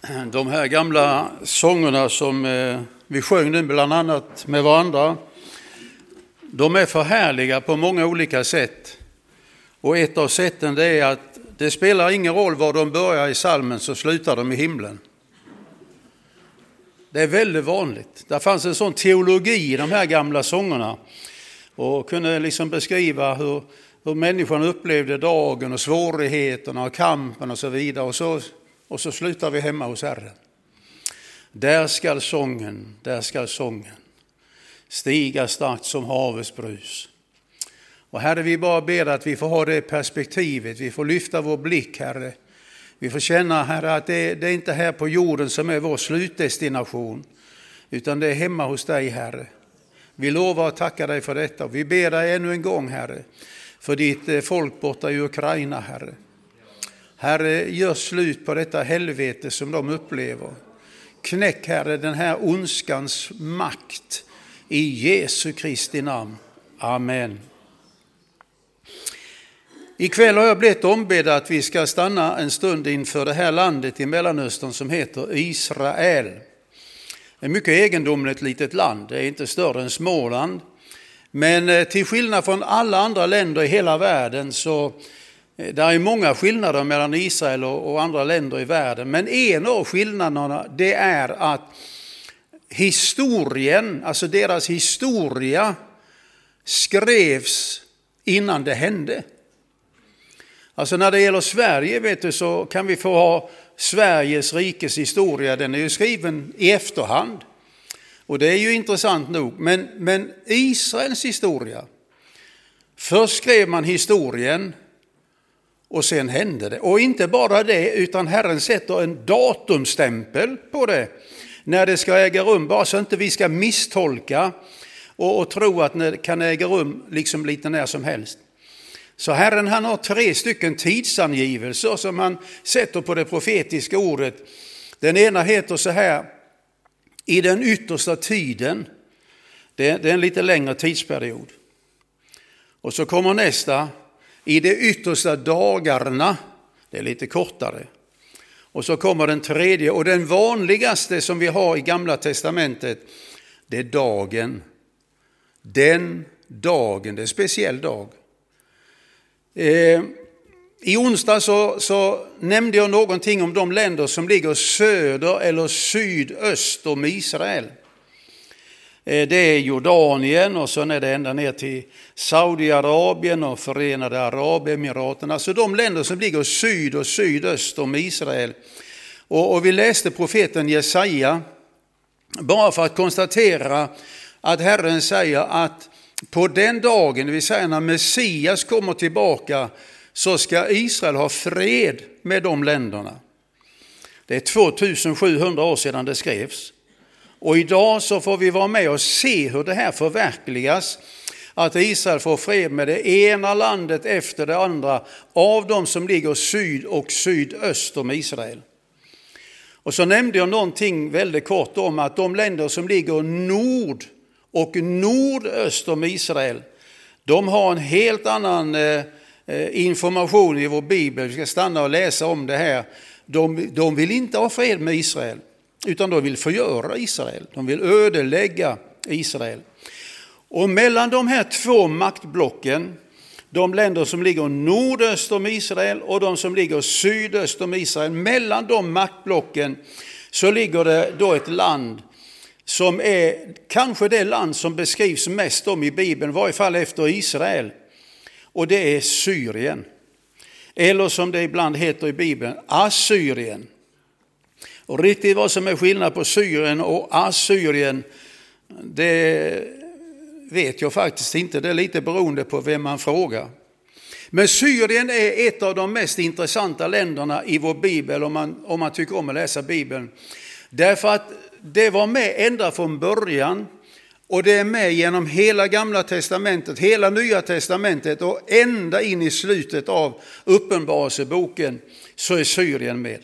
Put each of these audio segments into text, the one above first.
De här gamla sångerna som vi sjöng nu bland annat med varandra, de är förhärliga på många olika sätt. Och ett av sätten det är att det spelar ingen roll var de börjar i psalmen, så slutar de i himlen. Det är väldigt vanligt. Det fanns en sån teologi i de här gamla sångerna och kunde liksom beskriva hur människan upplevde dagen och svårigheterna och kampen och så vidare. Och så slutar vi hemma hos Herren. Där ska sången stiga starkt som havets brus. Och Herre, vi bara ber att vi får ha det perspektivet. Vi får lyfta vår blick, Herre. Vi får känna, Herre, att det är inte här på jorden som är vår slutdestination, utan det är hemma hos dig, Herre. Vi lovar att tacka dig för detta. Vi ber dig ännu en gång, Herre, för ditt folk borta i Ukraina, Herre. Herre, gör slut på detta helvete som de upplever. Knäck, Herre, den här ondskans makt i Jesu Kristi namn. Amen. Ikväll har jag blivit ombedd att vi ska stanna en stund inför det här landet i Mellanöstern som heter Israel. Ett mycket egendomligt litet land. Det är inte större än Småland. Men till skillnad från alla andra länder i hela världen så där är många skillnader mellan Israel och andra länder i världen. Men en av skillnaderna det är att historien, alltså deras historia, skrevs innan det hände. Alltså när det gäller Sverige, vet du, så kan vi få ha Sveriges rikes historia. Den är ju skriven i efterhand. Och det är ju intressant nog. Men Israels historia, först skrev man historien och sen hände det. Och inte bara det, utan Herren sätter en datumstämpel på det när det ska äga rum. Bara så inte vi ska misstolka och tro att det kan äga rum liksom lite när som helst. Så Herren, han har 3 stycken tidsangivelser som han sätter på det profetiska ordet. Den ena heter så här: i den yttersta tiden. Det är en lite längre tidsperiod. Och så kommer nästa: i de yttersta dagarna. Det är lite kortare. Och så kommer den tredje, och den vanligaste som vi har i Gamla testamentet, det är dagen. Den dagen, det är en speciell dag. I onsdag så nämnde jag någonting om de länder som ligger söder eller sydöst om Israel. Det är Jordanien och så är det ända ner till Saudiarabien och Förenade Arabemiraten. Alltså de länder som ligger syd och sydöst om Israel. Och vi läste profeten Jesaja bara för att konstatera att Herren säger att på den dagen, det vill säga när Messias kommer tillbaka, så ska Israel ha fred med de länderna. Det är 2700 år sedan det skrevs. Och idag så får vi vara med och se hur det här förverkligas. Att Israel får fred med det ena landet efter det andra av de som ligger syd och sydöst om Israel. Och så nämnde jag någonting väldigt kort om att de länder som ligger nord och nordöst om Israel, de har en helt annan information i vår bibel. Vi ska stanna och läsa om det här. De vill inte ha fred med Israel, utan de vill förgöra Israel. De vill ödelägga Israel. Och mellan de här 2 maktblocken, de länder som ligger nordöst om Israel och de som ligger sydöst om Israel, mellan de maktblocken så ligger det då ett land som är kanske det land som beskrivs mest om i Bibeln, i varje fall efter Israel. Och det är Syrien. Eller som det ibland heter i Bibeln, Assyrien. Och riktigt vad som är skillnad på Syrien och Assyrien, det vet jag faktiskt inte. Det är lite beroende på vem man frågar. Men Syrien är ett av de mest intressanta länderna i vår bibel om man tycker om att läsa Bibeln. Därför att det var med ända från början och det är med genom hela Gamla testamentet, hela Nya testamentet och ända in i slutet av Uppenbarelseboken så är Syrien med.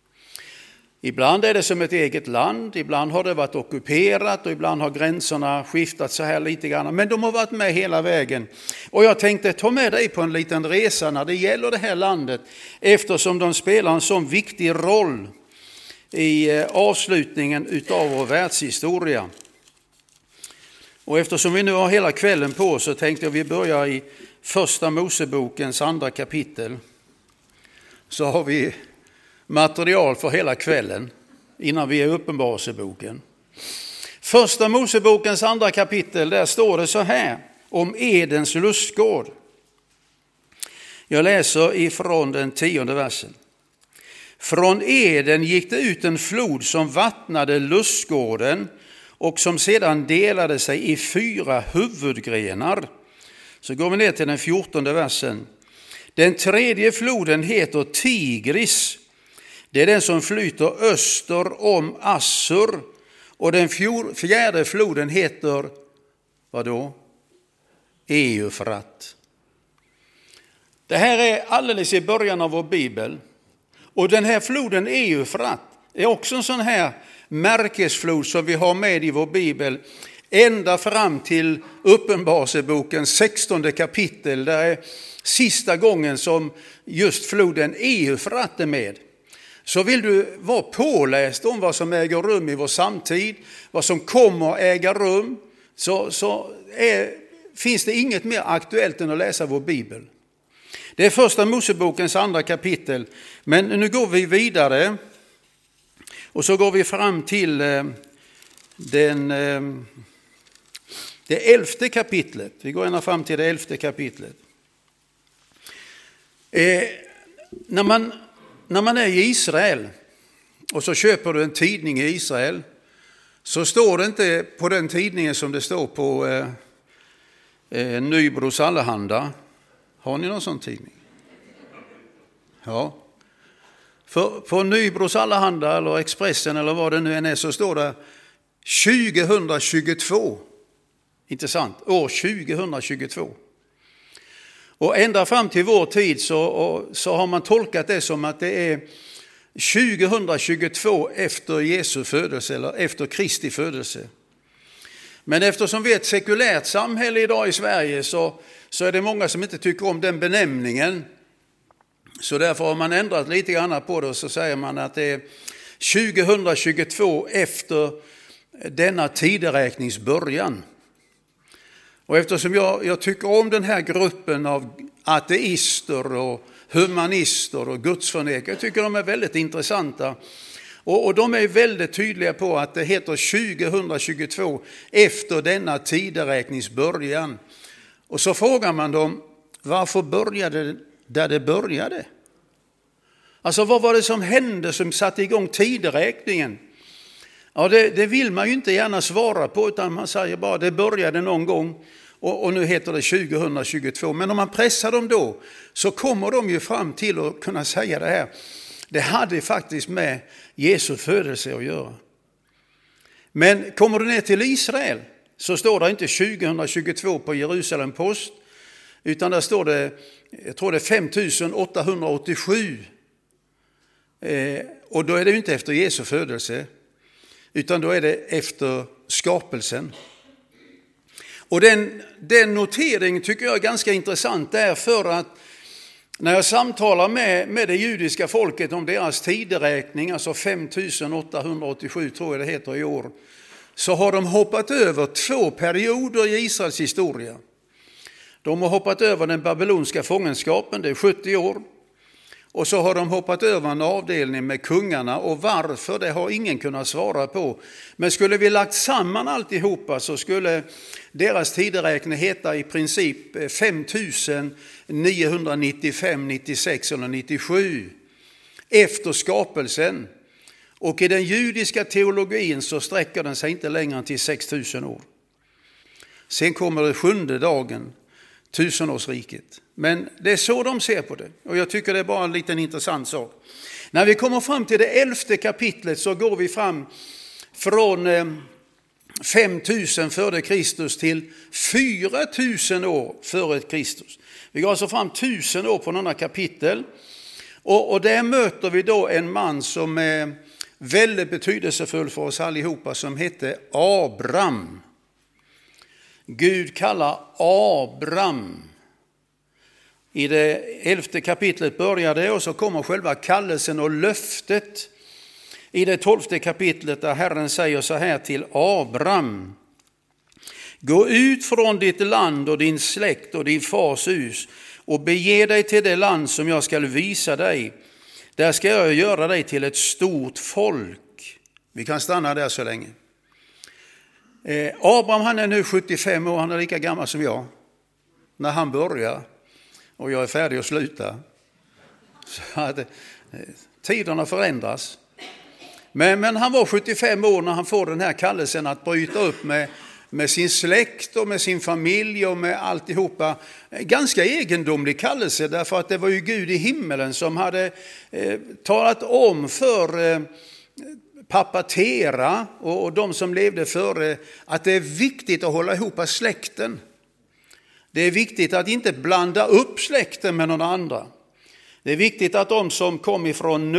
Ibland är det som ett eget land, ibland har det varit ockuperat och ibland har gränserna skiftat så här lite grann. Men de har varit med hela vägen. Och jag tänkte ta med dig på en liten resa när det gäller det här landet eftersom de spelar en sån viktig roll i avslutningen utav vår världshistoria. Och eftersom vi nu har hela kvällen på så tänkte jag vi börjar i första Mosebokens andra kapitel. Så har vi material för hela kvällen innan vi är i Uppenbarelseboken. Första Mosebokens andra kapitel, där står det så här om Edens lustgård. Jag läser ifrån den 10:e versen. Från Eden gick det ut en flod som vattnade lustgården och som sedan delade sig i 4 huvudgrenar. Så går vi ner till den 14:e versen. Den 3:e floden heter Tigris. Det är den som flyter öster om Assur. Och den 4:e floden heter, vad då? Eufrat. Det här är alldeles i början av vår bibel. Och den här floden Eufrat är också en sån här märkesflod som vi har med i vår bibel. Ända fram till Uppenbarelsebokens 16:e kapitel. Där är sista gången som just floden Eufrat är med. Så vill du vara påläst om vad som äger rum i vår samtid, vad som kommer äga rum, finns det inget mer aktuellt än att läsa vår bibel. Det är första Mosebokens andra kapitel, men nu går vi vidare och så går vi fram till det 11:e kapitlet. Vi går ända fram till det 11:e kapitlet. När man är i Israel och så köper du en tidning i Israel så står det inte på den tidningen som det står på Nybros Allehanda. Har ni någon sån tidning? Ja. För på Nybros Allehanda eller Expressen eller vad det nu än är så står det 2022. Inte sant? År 2022. Och ända fram till vår tid så har man tolkat det som att det är 2022 efter Jesu födelse eller efter Kristi födelse. Men eftersom vi är ett sekulärt samhälle idag i Sverige så är det många som inte tycker om den benämningen. Så därför har man ändrat lite grann på det och så säger man att det är 2022 efter denna tideräknings början. Och eftersom jag tycker om den här gruppen av ateister och humanister och gudsförnekare, jag tycker de är väldigt intressanta. Och de är väldigt tydliga på att det heter 2022 efter denna tideräknings början. Och så frågar man dem, varför började det där det började? Alltså vad var det som hände som satte igång tideräkningen? Ja, det vill man ju inte gärna svara på, utan man säger bara det började någon gång och nu heter det 2022. Men om man pressar dem då så kommer de ju fram till att kunna säga det här. Det hade faktiskt med Jesu födelse att göra. Men kommer du ner till Israel så står det inte 2022 på Jerusalem post, utan där står det, jag tror det är 5887. Och då är det ju inte efter Jesu födelse, utan då är det efter skapelsen. Och den notering tycker jag är ganska intressant därför att när jag samtalar med det judiska folket om deras tideräkning, alltså 5887 tror jag det heter i år, så har de hoppat över 2 perioder i Israels historia. De har hoppat över den babylonska fångenskapen, det är 70 år. Och så har de hoppat över en avdelning med kungarna, och varför det har ingen kunnat svara på. Men skulle vi lagt samman alltihopa så skulle deras tideräkning heta i princip 5995, 96 eller 97 efter skapelsen. Och i den judiska teologin så sträcker den sig inte längre än till 6000 år. Sen kommer det 7:e dagen, 1000-årsriket. Men det är så de ser på det. Och jag tycker det är bara en liten intressant sak. När vi kommer fram till det 11:e kapitlet så går vi fram från 5000 före Kristus till 4000 år före Kristus. Vi går alltså fram 1000 år på några kapitel. Och där möter vi då en man som är väldigt betydelsefull för oss allihopa, som heter Abraham. Gud kallar Abraham. I det 11:e kapitlet börjar det, och så kommer själva kallelsen och löftet i det 12:e kapitlet, där Herren säger så här till Abraham: gå ut från ditt land och din släkt och din fars hus och bege dig till det land som jag ska visa dig. Där ska jag göra dig till ett stort folk. Vi kan stanna där så länge. Abraham, han är nu 75 år, han är lika gammal som jag när han börjar, och jag är färdig att sluta. Så att tiderna förändras. Men han var 75 år när han får den här kallelsen att bryta upp med sin släkt och med sin familj och med alltihopa. Ganska egendomlig kallelse, därför att det var ju Gud i himmelen som hade talat om för pappa Tera och de som levde före att det är viktigt att hålla ihop släkten. Det är viktigt att inte blanda upp släkten med någon andra. Det är viktigt att de som kom ifrån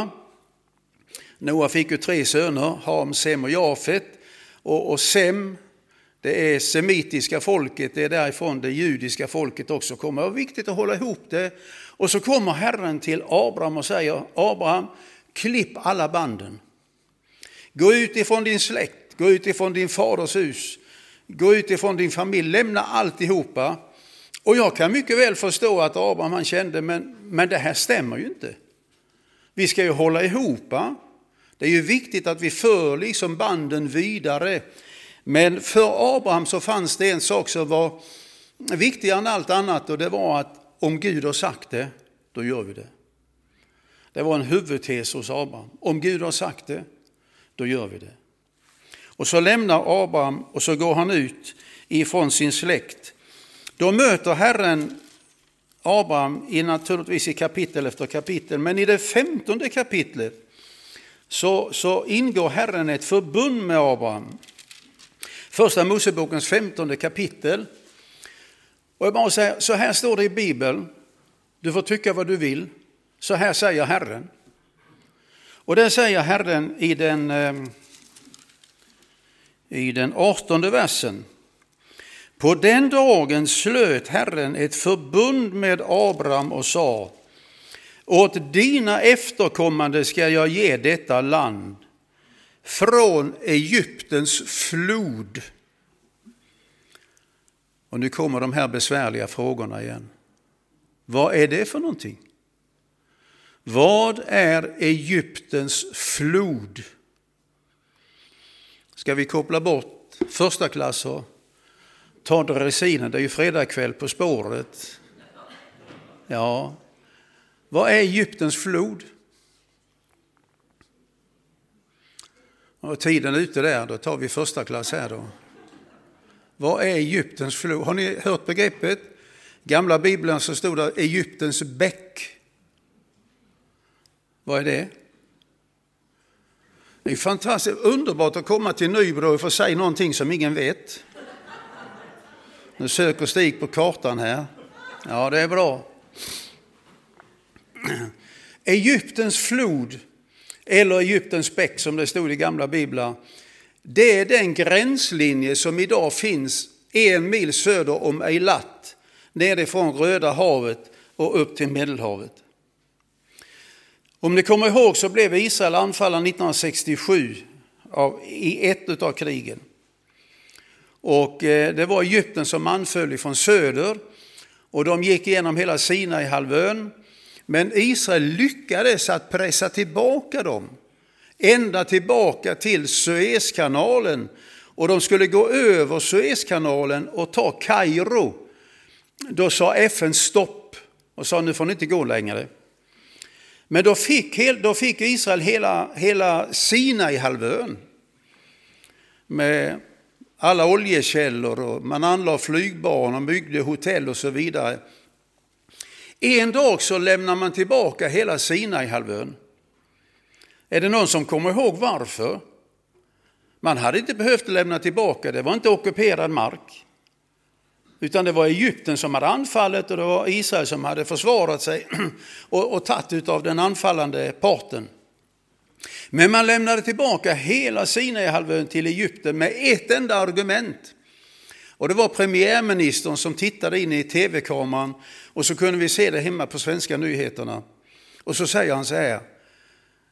Noa fick ju 3 söner, Ham, Sem och Jafet. Och Sem, det är semitiska folket, det är därifrån det judiska folket också kommer. Det är viktigt att hålla ihop det. Och så kommer Herren till Abraham och säger: Abraham, klipp alla banden. Gå ut ifrån din släkt, gå ut ifrån din faders hus, gå ut ifrån din familj, lämna alltihopa. Och jag kan mycket väl förstå att Abraham han kände, men det här stämmer ju inte. Vi ska ju hålla ihop. Det är ju viktigt att vi för liksom banden vidare. Men för Abraham så fanns det en sak som var viktigare än allt annat, och det var att om Gud har sagt det, då gör vi det. Det var en huvudtes hos Abraham. Om Gud har sagt det, då gör vi det. Och så lämnar Abraham och så går han ut ifrån sin släkt. Då möter Herren Abraham naturligtvis i kapitel efter kapitel, men i det 15:e kapitlet så ingår Herren ett förbund med Abraham. Första Mosebokens 15:e kapitel. Och jag bara säger, så här står det i Bibeln. Du får tycka vad du vill. Så här säger Herren. Och det säger Herren i den 18:e versen. På den dagen slöt Herren ett förbund med Abraham och sa: åt dina efterkommande ska jag ge detta land, från Egyptens flod. Och nu kommer de här besvärliga frågorna igen. Vad är det för någonting? Vad är Egyptens flod? Ska vi koppla bort första klass och ta dressinen? Det är ju fredagkväll På spåret. Ja. Vad är Egyptens flod? Och tiden är ute där, då tar vi första klass här då. Vad är Egyptens flod? Har ni hört begreppet? Gamla Bibeln så stod det Egyptens bäck. Vad är det? Det är fantastiskt underbart att komma till Nybro och få säga någonting som ingen vet. Nu söker Stig på kartan här. Ja, det är bra. Egyptens flod, eller Egyptens bäck som det stod i gamla biblar, det är den gränslinje som idag finns 1 mil söder om Eilat, nerifrån Röda havet och upp till Medelhavet. Om ni kommer ihåg så blev Israel anfallen 1967 i ett av krigen. Och det var Egypten som anföll från söder, och de gick igenom hela Sinai-halvön. Men Israel lyckades att pressa tillbaka dem ända tillbaka till Suezkanalen, och de skulle gå över Suezkanalen och ta Kairo. Då sa FN stopp och sa: nu får ni inte gå längre. Men då fick Israel hela Sinai-halvön med alla oljekällor, och man anlade flygbanor, och byggde hotell och så vidare. En dag så lämnar man tillbaka hela Sinai-halvön. Är det någon som kommer ihåg varför? Man hade inte behövt lämna tillbaka, det var inte ockuperad mark. Utan det var Egypten som hade anfallit, och det var Israel som hade försvarat sig och tagit av den anfallande parten. Men man lämnade tillbaka hela Sinai-halvön till Egypten med ett enda argument. Och det var premiärministern som tittade in i tv-kameran, och så kunde vi se det hemma på svenska nyheterna. Och så säger han så här: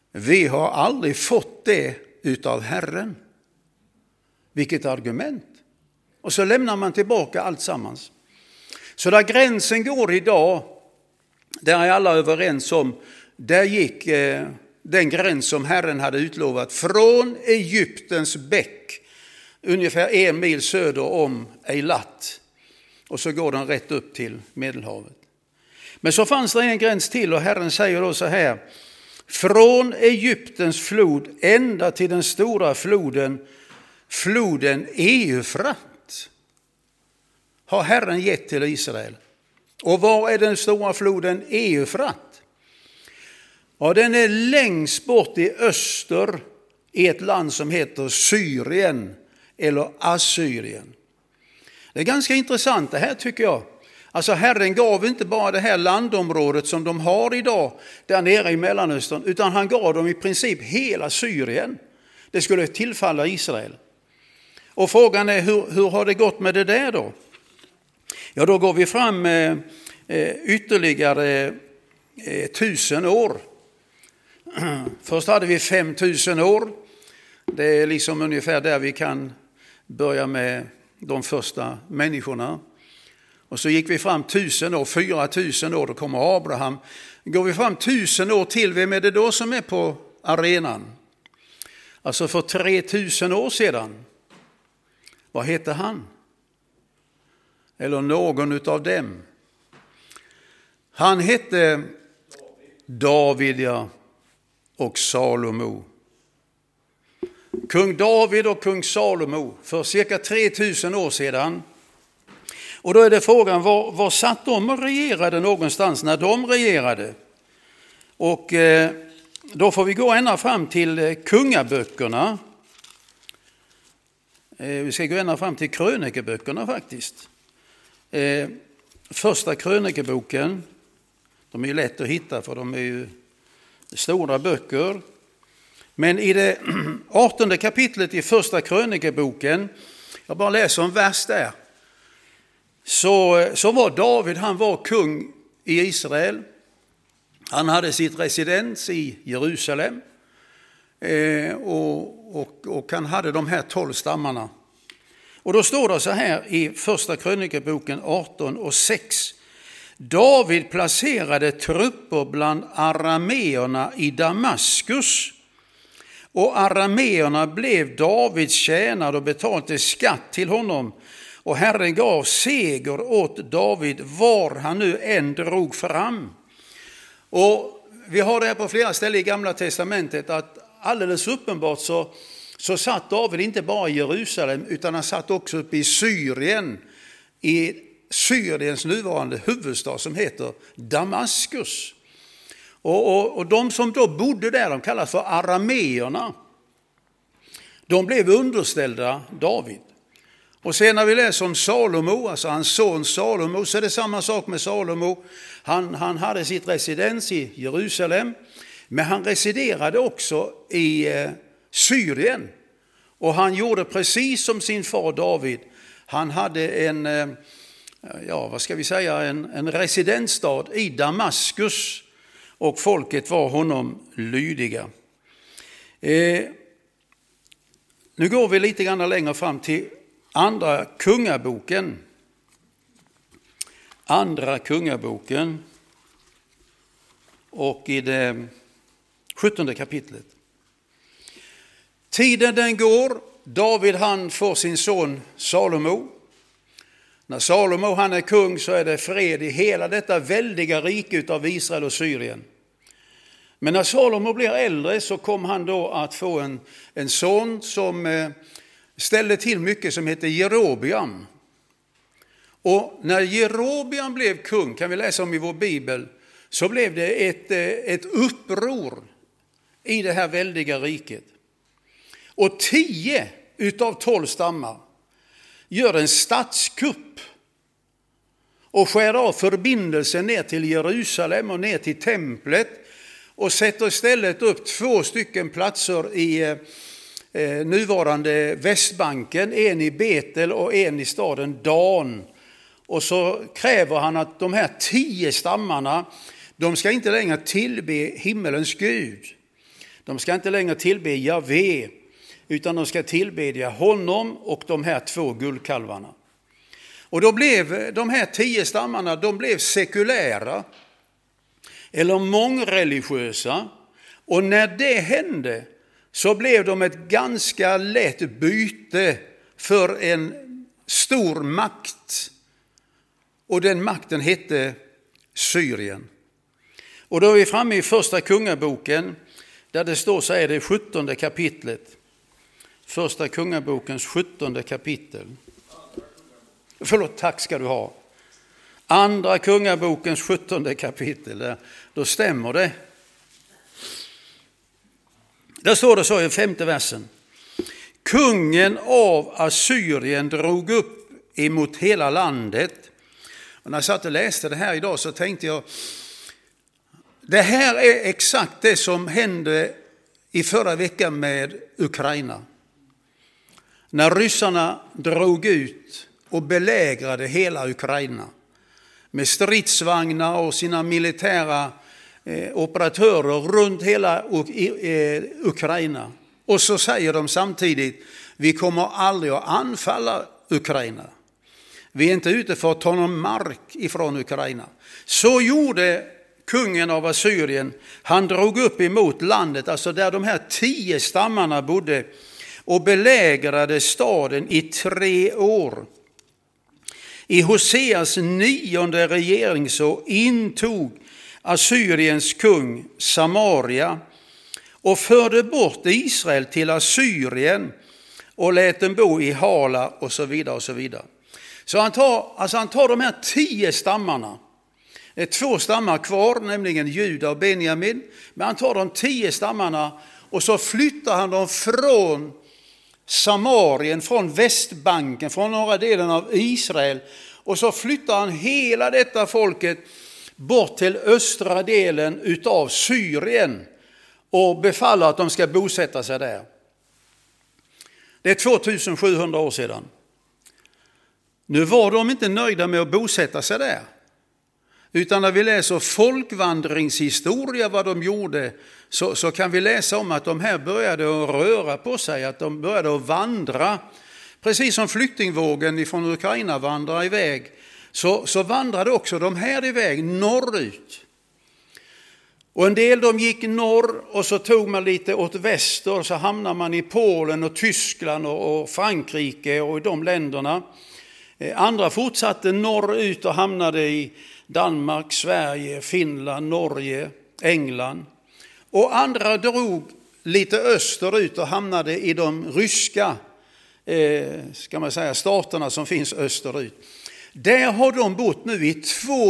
vi har aldrig fått det utav Herren. Vilket argument. Och så lämnar man tillbaka allt sammans. Så där gränsen går idag, där är alla överens om, där gick den gräns som Herren hade utlovat från Egyptens bäck, ungefär 1 mil söder om Eilat. Och så går den rätt upp till Medelhavet. Men så fanns det en gräns till och Herren säger då så här: från Egyptens flod ända till den stora floden Eufrat har Herren gett till Israel. Och var är den stora floden Eufrat? Ja, den är längst bort i öster i ett land som heter Syrien eller Assyrien. Det är ganska intressant det här tycker jag. Alltså Herren gav inte bara det här landområdet som de har idag där nere i Mellanöstern, utan han gav dem i princip hela Syrien. Det skulle tillfalla Israel. Och frågan är hur har det gått med det där då? Ja, då går vi fram ytterligare 1000 år. Först hade vi 5000 år. Det är liksom ungefär där vi kan börja med de första människorna. Och så gick vi fram 1000 år, 4000 år, då kommer Abraham. Går vi fram 1000 år till, vem är det då som är på arenan? Alltså för 3000 år sedan. Vad heter han? Eller någon utav dem? Han hette David, ja, och Salomo. Kung David och kung Salomo för cirka 3000 år sedan. Och då är det frågan, var satt de och regerade någonstans när de regerade? Och då får vi gå ända fram till kungaböckerna. Vi ska gå ända fram till krönikeböckerna faktiskt. Första krönikeboken, de är ju lätt att hitta för de är ju stora böcker. Men i det 18:e kapitlet i första krönikeboken, jag bara läser en vers där. Så var David, han var kung i Israel. Han hade sitt residens i Jerusalem. Och han hade de här 12 stammarna. Och då står det så här i första krönikeboken 18:6. David placerade trupper bland arameerna i Damaskus. Och arameerna blev Davids tjänare och betalade skatt till honom. Och Herren gav seger åt David var han nu än drog fram. Och vi har det här på flera ställen i Gamla testamentet att alldeles uppenbart så satt David inte bara i Jerusalem utan han satt också uppe i Syrien. I Syriens nuvarande huvudstad som heter Damaskus. Och de som då bodde där, de kallas för arameerna. De blev underställda David. Och sen när vi läser om Salomo, alltså hans son Salomo, så är det samma sak med Salomo. Han hade sitt residens i Jerusalem, men han residerade också i Syrien. Och han gjorde precis som sin far David. Han hade en residensstad i Damaskus och folket var honom lydiga. Nu går vi lite grann längre fram till Andra kungaboken. Andra kungaboken och i det 17:e kapitlet. Tiden den går, David han får sin son Salomo. När Salomo han är kung så är det fred i hela detta väldiga rike utav Israel och Syrien. Men när Salomo blir äldre så kom han då att få en son som ställde till mycket som heter Jerobiam. Och när Jerobiam blev kung, kan vi läsa om i vår bibel, så blev det ett uppror i det här väldiga riket. Och 10 utav 12 stammar gör en statskupp och skär av förbindelsen ner till Jerusalem och ner till templet och sätter istället upp 2 stycken platser i nuvarande Västbanken, en i Betel och en i staden Dan. Och så kräver han att de här 10 stammarna, de ska inte längre tillbe himmelens Gud. De ska inte längre tillbe Jahve, utan de ska tillbedja honom och de här 2 guldkalvarna. Och då blev de här 10 stammarna, de blev sekulära eller mångreligiösa. Och när det hände så blev de ett ganska lätt byte för en stor makt. Och den makten hette Syrien. Och då är vi framme i första kungaboken där det står så här, det 17:e kapitlet. Första kungabokens 17:e kapitel. Förlåt, tack ska du ha. Andra kungabokens 17:e kapitel, då stämmer det. Där står det så i 5:e versen. Kungen av Assyrien drog upp emot hela landet. Och när jag satt och läste det här idag så tänkte jag, det här är exakt det som hände i förra veckan med Ukraina. När ryssarna drog ut och belägrade hela Ukraina med stridsvagnar och sina militära operatörer runt hela Ukraina. Och så säger de samtidigt, vi kommer aldrig att anfalla Ukraina. Vi är inte ute för att ta någon mark ifrån Ukraina. Så gjorde kungen av Assyrien. Han drog upp emot landet, alltså där de här 10 stammarna bodde, och belägrade staden i 3 år. I Hoseas 9:e regeringsår intog Assyriens kung Samaria och förde bort Israel till Assyrien och lät dem bo i Hala och så vidare och så vidare. Så han tar de här 10 stammarna. Det är 2 stammar kvar, nämligen Juda och Benjamin. Men han tar de 10 stammarna och så flyttar han dem från Samarien, från västbanken, från norra delen av Israel. Och så flyttar han hela detta folket bort till östra delen utav Syrien och befaller att de ska bosätta sig där. Det är 2700 år sedan. Nu var de inte nöjda med att bosätta sig där. Utan när vi läser folkvandringshistoria vad de gjorde så kan vi läsa om att de här började att röra på sig, att de började att vandra. Precis som flyktingvågen från Ukraina vandrar iväg så vandrade också de här iväg norrut. Och en del de gick norr och så tog man lite åt väster och så hamnar man i Polen och Tyskland och Frankrike och i de länderna. Andra fortsatte norrut och hamnade i Danmark, Sverige, Finland, Norge, England. Och andra drog lite österut och hamnade i de ryska staterna som finns österut. Där har de bott nu i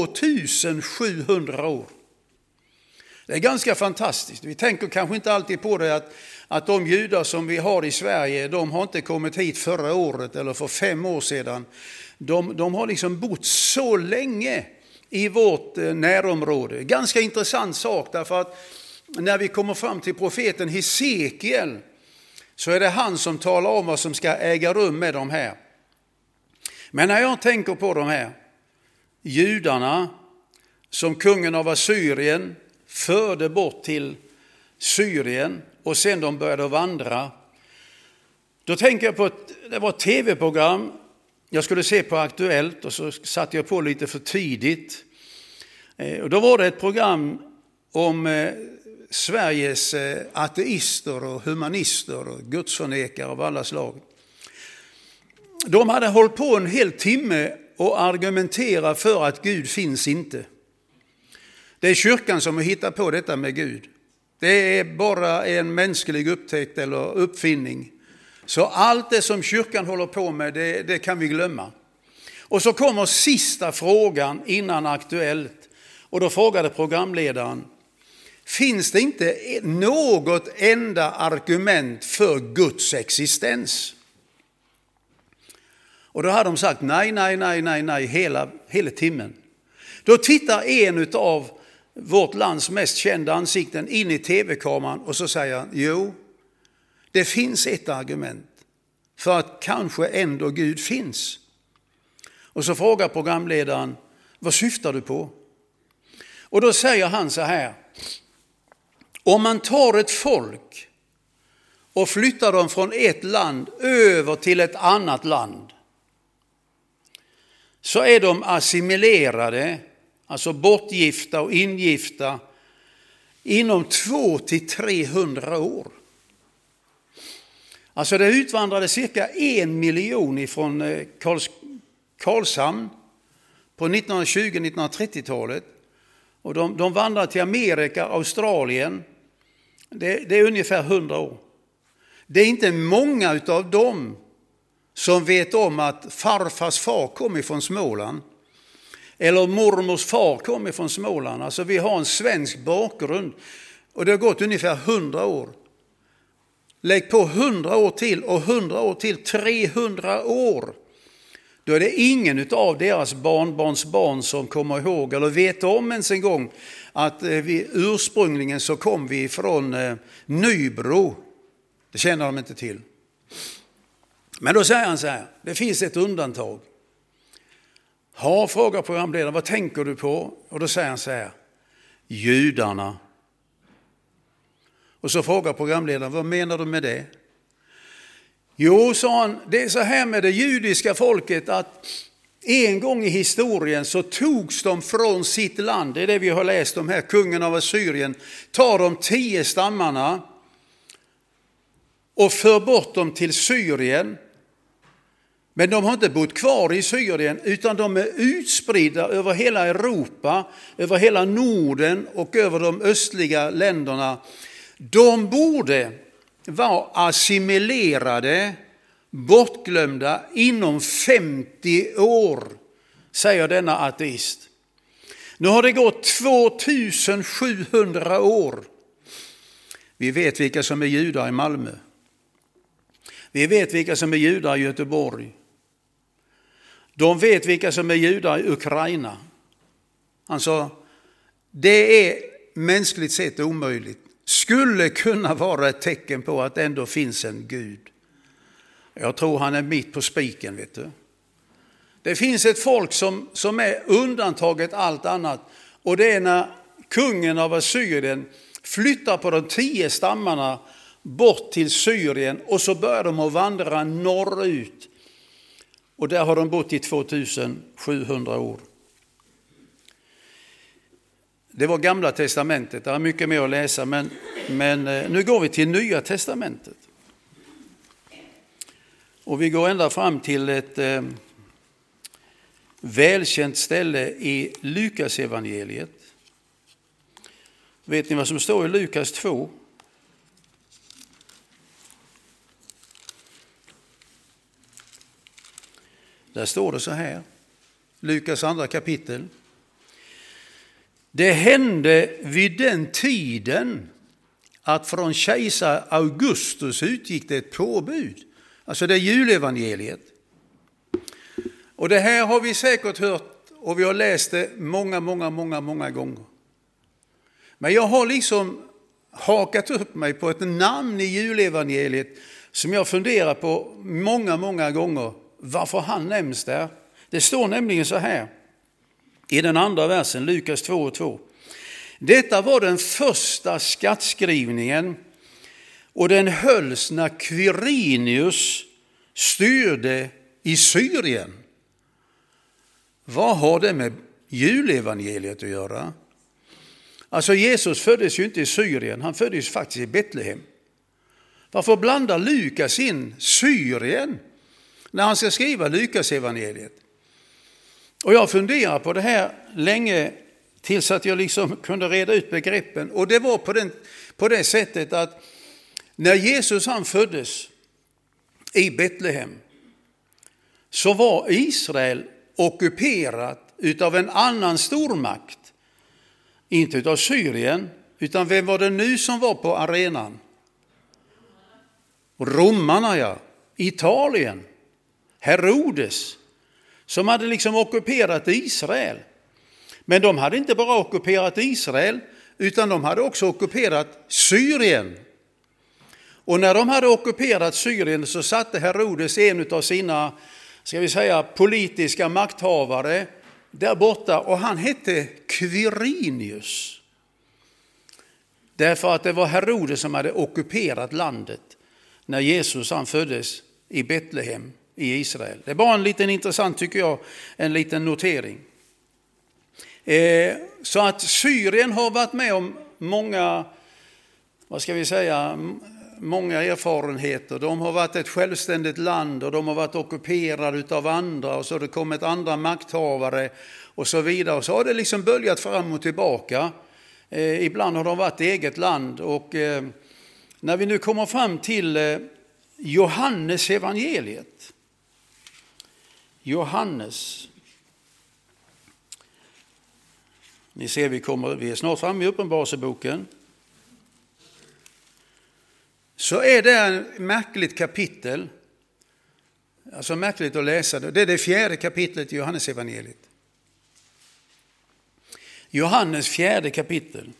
2700 år. Det är ganska fantastiskt. Vi tänker kanske inte alltid på det att de judar som vi har i Sverige, de har inte kommit hit förra året eller för 5 år sedan. De har liksom bott så länge i vårt närområde. Ganska intressant sak, därför att när vi kommer fram till profeten Hesekiel så är det han som talar om vad som ska äga rum med de här. Men när jag tänker på de här judarna som kungen av Assyrien förde bort till Syrien och sen de började vandra, då tänker jag på det var ett tv-program jag skulle se på Aktuellt och så satte jag på lite för tidigt. Och då var det ett program om Sveriges ateister och humanister och gudsförnekare av alla slag. De hade hållit på en hel timme och argumentera för att Gud finns inte. Det är kyrkan som har hittat på detta med Gud. Det är bara en mänsklig upptäckt eller uppfinning. Så allt det som kyrkan håller på med, det kan vi glömma. Och så kommer sista frågan innan Aktuellt. Och då frågade programledaren, finns det inte något enda argument för Guds existens? Och då hade de sagt nej hela timmen. Då tittar en av vårt lands mest kända ansikten in i tv-kameran och så säger han, jo, det finns ett argument för att kanske ändå Gud finns. Och så frågar programledaren, vad syftar du på? Och då säger han så här, Om man tar ett folk och flyttar dem från ett land över till ett annat land, så är de assimilerade, alltså bortgifta och ingifta, inom 200 till 300 år. Alltså det utvandrade cirka 1 miljon från Karlshamn på 1920-1930-talet. Och de vandrade till Amerika, Australien. Det är ungefär 100 år. Det är inte många av dem som vet om att farfars far kom ifrån Småland. Eller mormors far kom ifrån Småland. Alltså vi har en svensk bakgrund. Och det har gått ungefär 100 år. Lägg på 100 år till och 100 år till, 300 år. Då är det ingen av deras barnbarnsbarn som kommer ihåg eller vet om ens en gång att vi ursprungligen så kom vi från Nybro. Det känner de inte till. Men då säger han så här, det finns ett undantag. Frågar programledaren, vad tänker du på? Och då säger han så här, judarna. Och så frågar programledaren, vad menar du med det? Jo, sa han, det är så här med det judiska folket att en gång i historien så togs de från sitt land. Det är det vi har läst om här, kungen av Assyrien. Tar de 10 stammarna och för bort dem till Syrien. Men de har inte bott kvar i Syrien utan de är utspridda över hela Europa, över hela Norden och över de östliga länderna. De borde vara assimilerade, bortglömda inom 50 år, säger denna ateist. Nu har det gått 2700 år. Vi vet vilka som är judar i Malmö. Vi vet vilka som är judar i Göteborg. De vet vilka som är judar i Ukraina. Alltså, det är mänskligt sett omöjligt. Skulle kunna vara ett tecken på att det ändå finns en Gud. Jag tror han är mitt på spiken, vet du. Det finns ett folk som är undantaget allt annat. Och det är när kungen av Assyrien flyttar på de 10 stammarna bort till Syrien. Och så börjar de att vandra norrut. Och där har de bott i 2700 år. Det var Gamla testamentet, det är mycket mer att läsa, men nu går vi till Nya testamentet. Och vi går ända fram till ett välkänt ställe i Lukas evangeliet. Vet ni vad som står i Lukas 2? Där står det så här, Lukas 2 kapitel. Det hände vid den tiden att från kejsar Augustus utgick det ett påbud. Alltså det är julevangeliet. Och det här har vi säkert hört och vi har läst det många gånger. Men jag har liksom hakat upp mig på ett namn i julevangeliet som jag funderar på många gånger. Varför han nämns där. Det står nämligen så här. I den andra versen, Lukas 2:2. Detta var den första skattskrivningen och den hölls när Quirinius styrde i Syrien. Vad har det med julevangeliet att göra? Alltså Jesus föddes ju inte i Syrien, han föddes faktiskt i Betlehem. Varför blandar Lukas in Syrien när han ska skriva Lukas evangeliet? Och jag funderar på det här länge tills att jag liksom kunde reda ut begreppen. Och det var på det sättet att när Jesus han föddes i Betlehem så var Israel ockuperat utav en annan stormakt. Inte utav Syrien, utan vem var det nu som var på arenan? Romarna, ja. Italien. Herodes. Som hade liksom ockuperat Israel. Men de hade inte bara ockuperat Israel, utan de hade också ockuperat Syrien. Och när de hade ockuperat Syrien så satte Herodes en av sina, ska vi säga, politiska makthavare där borta. Och han hette Quirinius. Därför att det var Herodes som hade ockuperat landet när Jesus han föddes i Betlehem i Israel. Det är bara en liten intressant, tycker jag, en liten notering. Så att Syrien har varit med om många, många erfarenheter. De har varit ett självständigt land och de har varit ockuperade av andra, och så har det kommit andra makthavare och så vidare. Och så har det liksom böljat fram och tillbaka. Ibland har de varit eget land, och när vi nu kommer fram till Johannes evangeliet. Johannes. Ni ser, vi är snart framme i Uppenbarelseboken. Så är det ett märkligt kapitel. Alltså märkligt att läsa det. Det är det 4:e kapitlet i Johannes evangeliet. Johannes 4:e kapitel.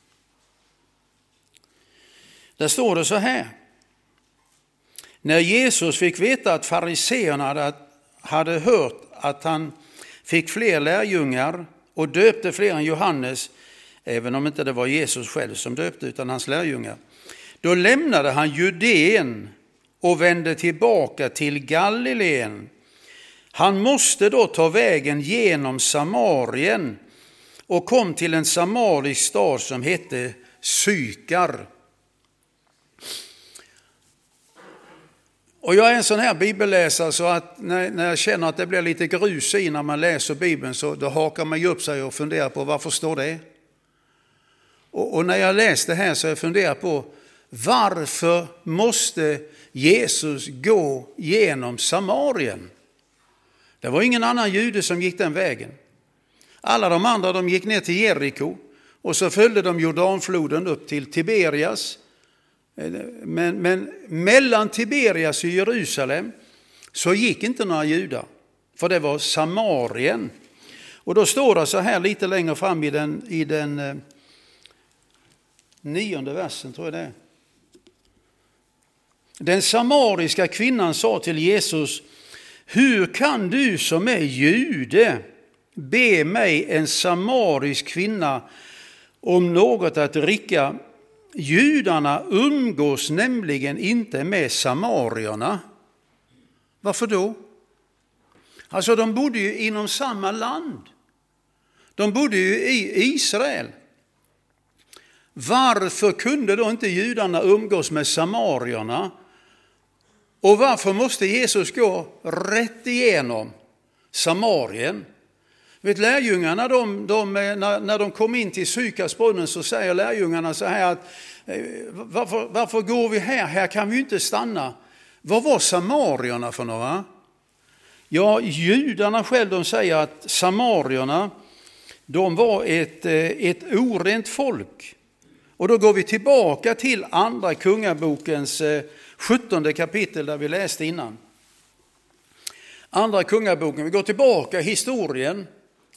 Där står det så här. När Jesus fick veta att fariseerna hade hört att han fick fler lärjungar och döpte fler än Johannes, även om inte det var Jesus själv som döpte utan hans lärjungar, då lämnade han Judeen och vände tillbaka till Galileen. Han måste då ta vägen genom Samarien och kom till en samarisk stad som hette Sykar. Och jag är en sån här bibelläsare, så att när jag känner att det blir lite grus i när man läser Bibeln, så då hakar man upp sig och funderar på varför står det. Och när jag läste det här så jag funderar på varför måste Jesus gå genom Samarien? Det var ingen annan jude som gick den vägen. Alla de andra de gick ner till Jeriko och så följde de Jordanfloden upp till Tiberias. Men mellan Tiberias och Jerusalem så gick inte några judar, för det var Samarien. Och då står det så här lite längre fram i den 9:e versen, tror jag det är. Den samariska kvinnan sa till Jesus: hur kan du som är jude be mig, en samarisk kvinna, om något att dricka? Judarna umgås nämligen inte med samarierna. Varför då? Alltså de bodde ju inom samma land. De bodde ju i Israel. Varför kunde då inte judarna umgås med samarierna? Och varför måste Jesus gå rätt igenom Samarien? Vet, lärjungarna, när de kom in till Sykarsbrunnen så säger lärjungarna så här att varför går vi här? Här kan vi ju inte stanna. Vad var samarierna för några? Ja, judarna själv de säger att samarierna, de var ett orent folk. Och då går vi tillbaka till andra kungabokens 17:e kapitel där vi läste innan. Andra kungaboken, vi går tillbaka i historien.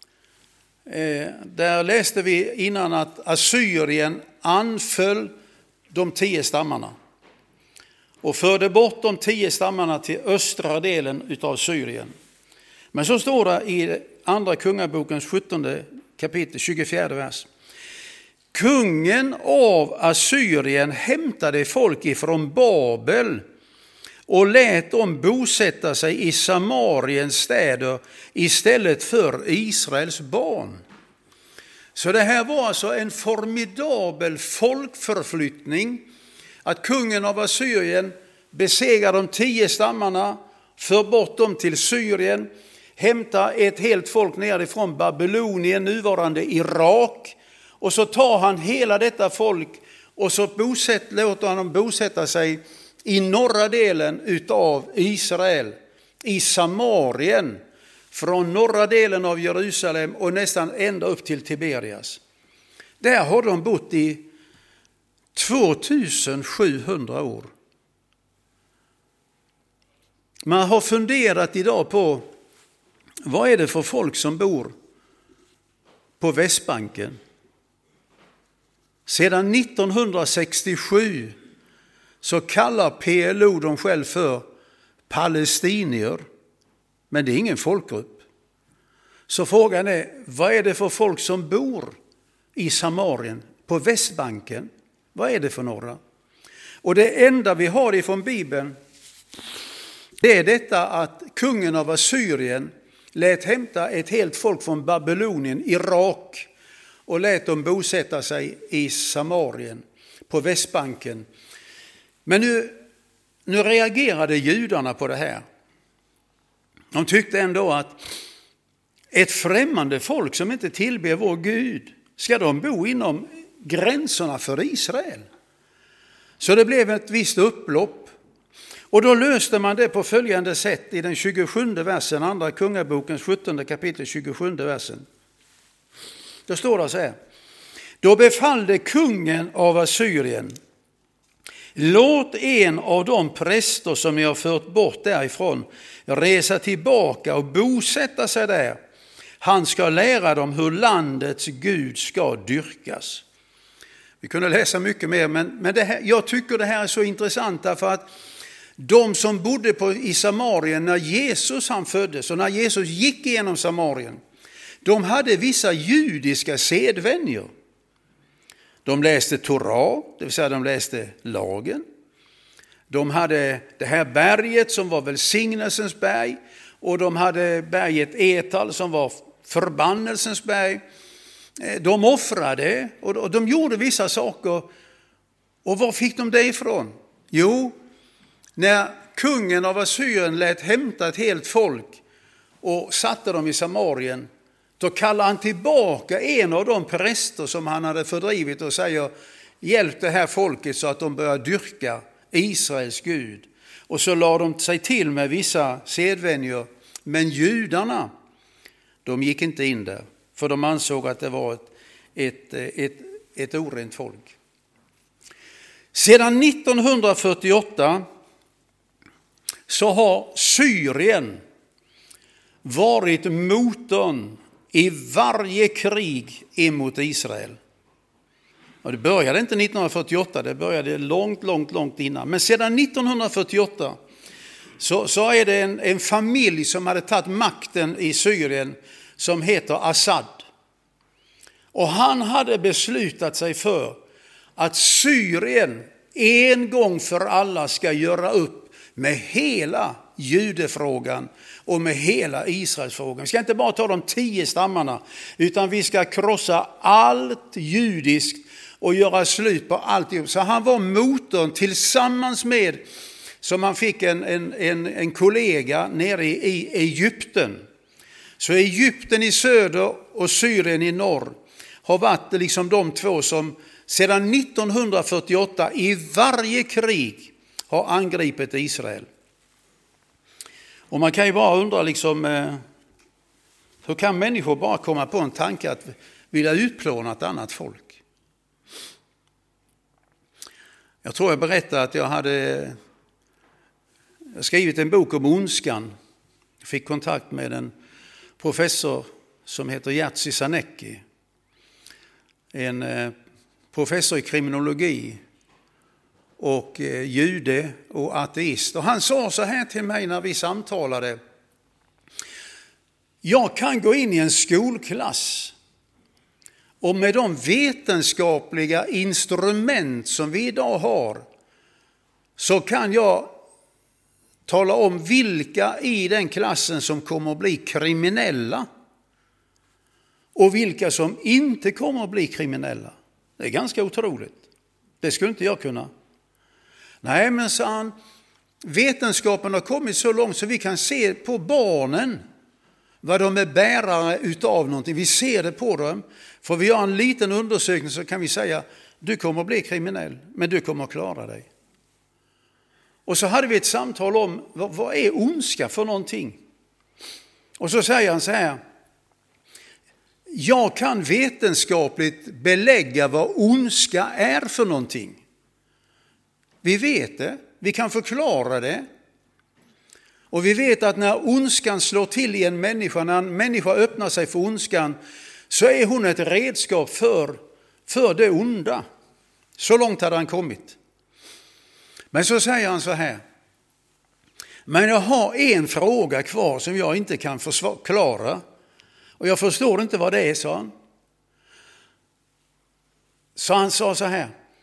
Där läste vi innan att Assyrien anföll de 10 stammarna och förde bort de 10 stammarna till östra delen av Syrien. Men så står det i andra kungabokens 17:e kapitel, 24 vers. Kungen av Assyrien hämtade folk ifrån Babel och lät dem bosätta sig i Samariens städer istället för Israels barn. Så det här var alltså en formidabel folkförflyttning, att kungen av Assyrien besegrar de 10 stammarna, för bort dem till Syrien, hämtar ett helt folk nerifrån Babylonien, nuvarande Irak, och så tar han hela detta folk och så låter han dem bosätta sig i norra delen utav Israel, i Samarien, från norra delen av Jerusalem och nästan ända upp till Tiberias. Där har de bott i 2700 år. Man har funderat idag på vad är det för folk som bor på Västbanken. Sedan 1967 så kallar PLO dem själv för palestinier, men det är ingen folkgrupp. Så frågan är, vad är det för folk som bor i Samarien, på Västbanken? Vad är det för några? Och det enda vi har ifrån Bibeln, det är detta att kungen av Assyrien lät hämta ett helt folk från Babylonien, Irak, och lät dem bosätta sig i Samarien på Västbanken. Men nu reagerade judarna på det här. De tyckte ändå att ett främmande folk som inte tillber vår Gud, ska de bo inom gränserna för Israel? Så det blev ett visst upplopp. Och då löste man det på följande sätt i den 27 versen, andra kungabokens 17 kapitel 27 versen. Då står det så här: då befallde kungen av Assyrien: låt en av de präster som ni har fört bort därifrån resa tillbaka och bosätta sig där. Han ska lära dem hur landets Gud ska dyrkas. Vi kunde läsa mycket mer, men det här, jag tycker det här är så intressant därför att de som bodde i Samarien när Jesus han föddes och när Jesus gick igenom Samarien, de hade vissa judiska sedvänjor. De läste Torah, det vill säga de läste lagen. De hade det här berget som var välsignelsens berg, och de hade berget Etal som var förbannelsens berg. De offrade och de gjorde vissa saker. Och var fick de det ifrån? Jo, när kungen av Assyrien lät hämta ett helt folk och satte dem i Samarien, då kallade han tillbaka en av de präster som han hade fördrivit och säger: hjälp det här folket så att de börjar dyrka Israels Gud. Och så lade de sig till med vissa sedvänjor. Men judarna, de gick inte in där, för de ansåg att det var ett orent folk. Sedan 1948 så har Syrien varit motorn i varje krig emot Israel. Och det började inte 1948, det började långt innan. Men sedan 1948 så är det en familj som hade tagit makten i Syrien som heter Assad. Och han hade beslutat sig för att Syrien en gång för alla ska göra upp med hela judefrågan och med hela Israelsfrågan. Vi ska inte bara ta de 10 stammarna, utan vi ska krossa allt judiskt och göra slut på allt. Så han var motorn tillsammans med, som han fick en kollega nere i Egypten. Så Egypten i söder och Syrien i norr har varit liksom de två som sedan 1948 i varje krig har angripit Israel. Och man kan ju bara undra liksom, hur kan människor bara komma på en tanke att vilja utplåna ett annat folk? Jag tror jag berättade att jag hade skrivit en bok om ondskan. Jag fick kontakt med en professor som heter Jerzy Sarnecki. En professor i kriminologi och jude och ateist. Och han sa så här till mig när vi samtalade: jag kan gå in i en skolklass och med de vetenskapliga instrument som vi idag har så kan jag tala om vilka i den klassen som kommer att bli kriminella och vilka som inte kommer att bli kriminella. Det är ganska otroligt. Det skulle inte jag kunna. Nej, men sa han, vetenskapen har kommit så långt så vi kan se på barnen vad de är bärare utav någonting. Vi ser det på dem. För vi har en liten undersökning så kan vi säga: du kommer att bli kriminell, men du kommer att klara dig. Och så hade vi ett samtal om vad är ondska för någonting. Och så säger han så här: jag kan vetenskapligt belägga vad ondska är för någonting. Vi vet det, vi kan förklara det. Och vi vet att när ondskan slår till i en människa, när en människa öppnar sig för ondskan, så är hon ett redskap för det onda. Så långt hade han kommit. Men så säger han så här: men jag har en fråga kvar som jag inte kan förklara. Och jag förstår inte vad det är, sa han. Så han sa så här: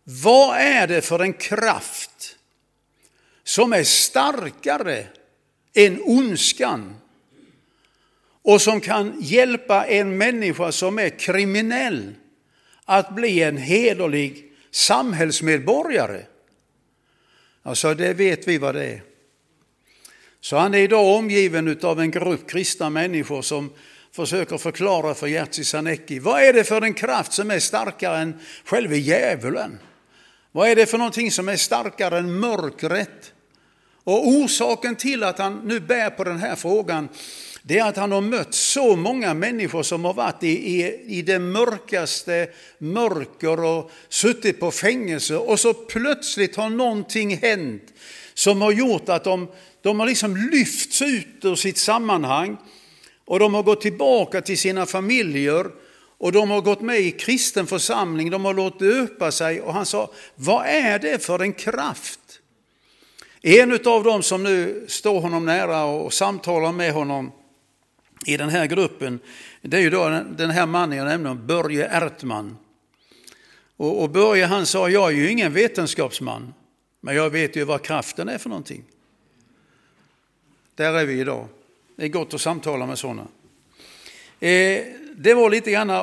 vad är det för en kraft som är starkare än ondskan och som kan hjälpa en människa som är kriminell att bli en hederlig samhällsmedborgare? Alltså det vet vi vad det är. Så han är idag omgiven av en grupp kristna människor som försöker förklara för Jerzy Sarnecki. Vad är det för en kraft som är starkare än själva djävulen? Vad är det för någonting som är starkare än mörkret? Och orsaken till att han nu bär på den här frågan, det är att han har mött så många människor som har varit i det mörkaste mörker och suttit på fängelse. Och så plötsligt har någonting hänt som har gjort att de har liksom lyfts ut ur sitt sammanhang. Och de har gått tillbaka till sina familjer. Och de har gått med i kristen församling. De har låtit döpa sig. Och han sa, vad är det för en kraft? En av dem som nu står honom nära och samtalar med honom i den här gruppen, det är ju då den här mannen jag nämnde, Börje Ertman. Och Börje, han sa, jag är ju ingen vetenskapsman, men jag vet ju vad kraften är för någonting. Där är vi idag. Det är gott att samtala med sådana. Det var lite grann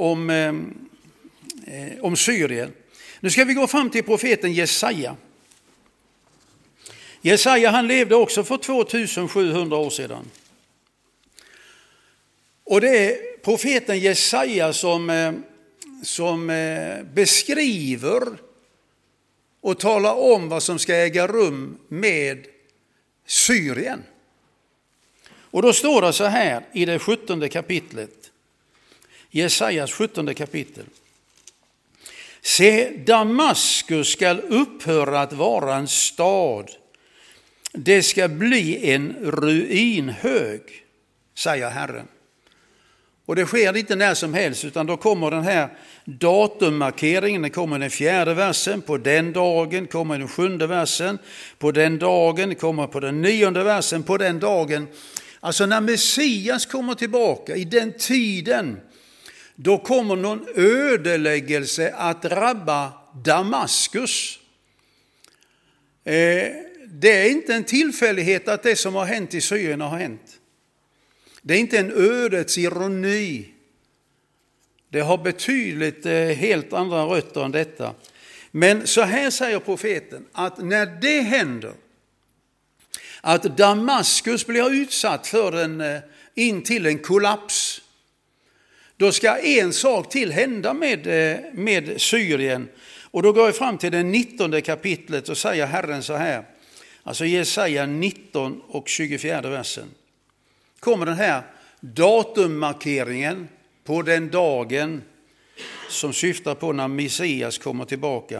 om Syrien. Nu ska vi gå fram till profeten Jesaja. Jesaja, han levde också för 2700 år sedan. Och det är profeten Jesaja som beskriver och talar om vad som ska äga rum med Syrien. Och då står det så här i det 17:e kapitlet. Jesajas 17:e kapitel. Se, Damaskus ska upphöra att vara en stad. Det ska bli en ruinhög, säger Herren. Och det sker inte när som helst, utan då kommer den här datummarkeringen. Den kommer den 4:e versen, på den dagen kommer den 7:e versen, på den dagen kommer på den 9:e versen, på den dagen. Alltså när Messias kommer tillbaka i den tiden, då kommer någon ödeläggelse att drabba Damaskus. Det är inte en tillfällighet att det som har hänt i Syrien har hänt. Det är inte en ödets ironi. Det har betydligt helt andra rötter än detta. Men så här säger profeten, att när det händer, att Damaskus blir utsatt för in till en kollaps, då ska en sak till hända med Syrien. Och då går jag fram till det 19:e kapitlet och säger Herren så här. Alltså Jesaja 19 och 24 versen. Kommer den här datummarkeringen på den dagen som syftar på när Messias kommer tillbaka.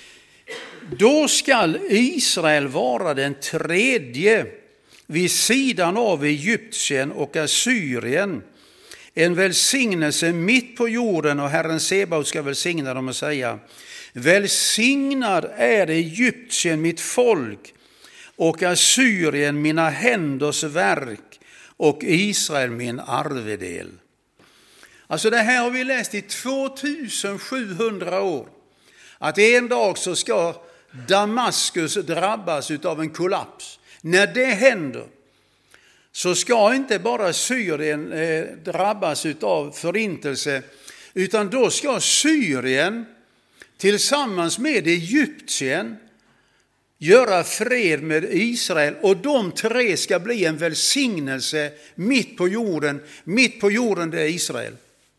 Då skall Israel vara den tredje vid sidan av Egypten och Assyrien. En välsignelse mitt på jorden, och Herren Sebaot ska välsigna dem och säga: välsignad är Egypten mitt folk och Assyrien mina händers verk och Israel min arvedel. Alltså det här har vi läst i 2700 år. Att en dag så ska Damaskus drabbas av en kollaps. När det händer så ska inte bara Syrien drabbas av förintelse, utan då ska Syrien tillsammans med Egypten göra fred med Israel, och de tre ska bli en välsignelse mitt på jorden. Mitt på jorden, det är Israel.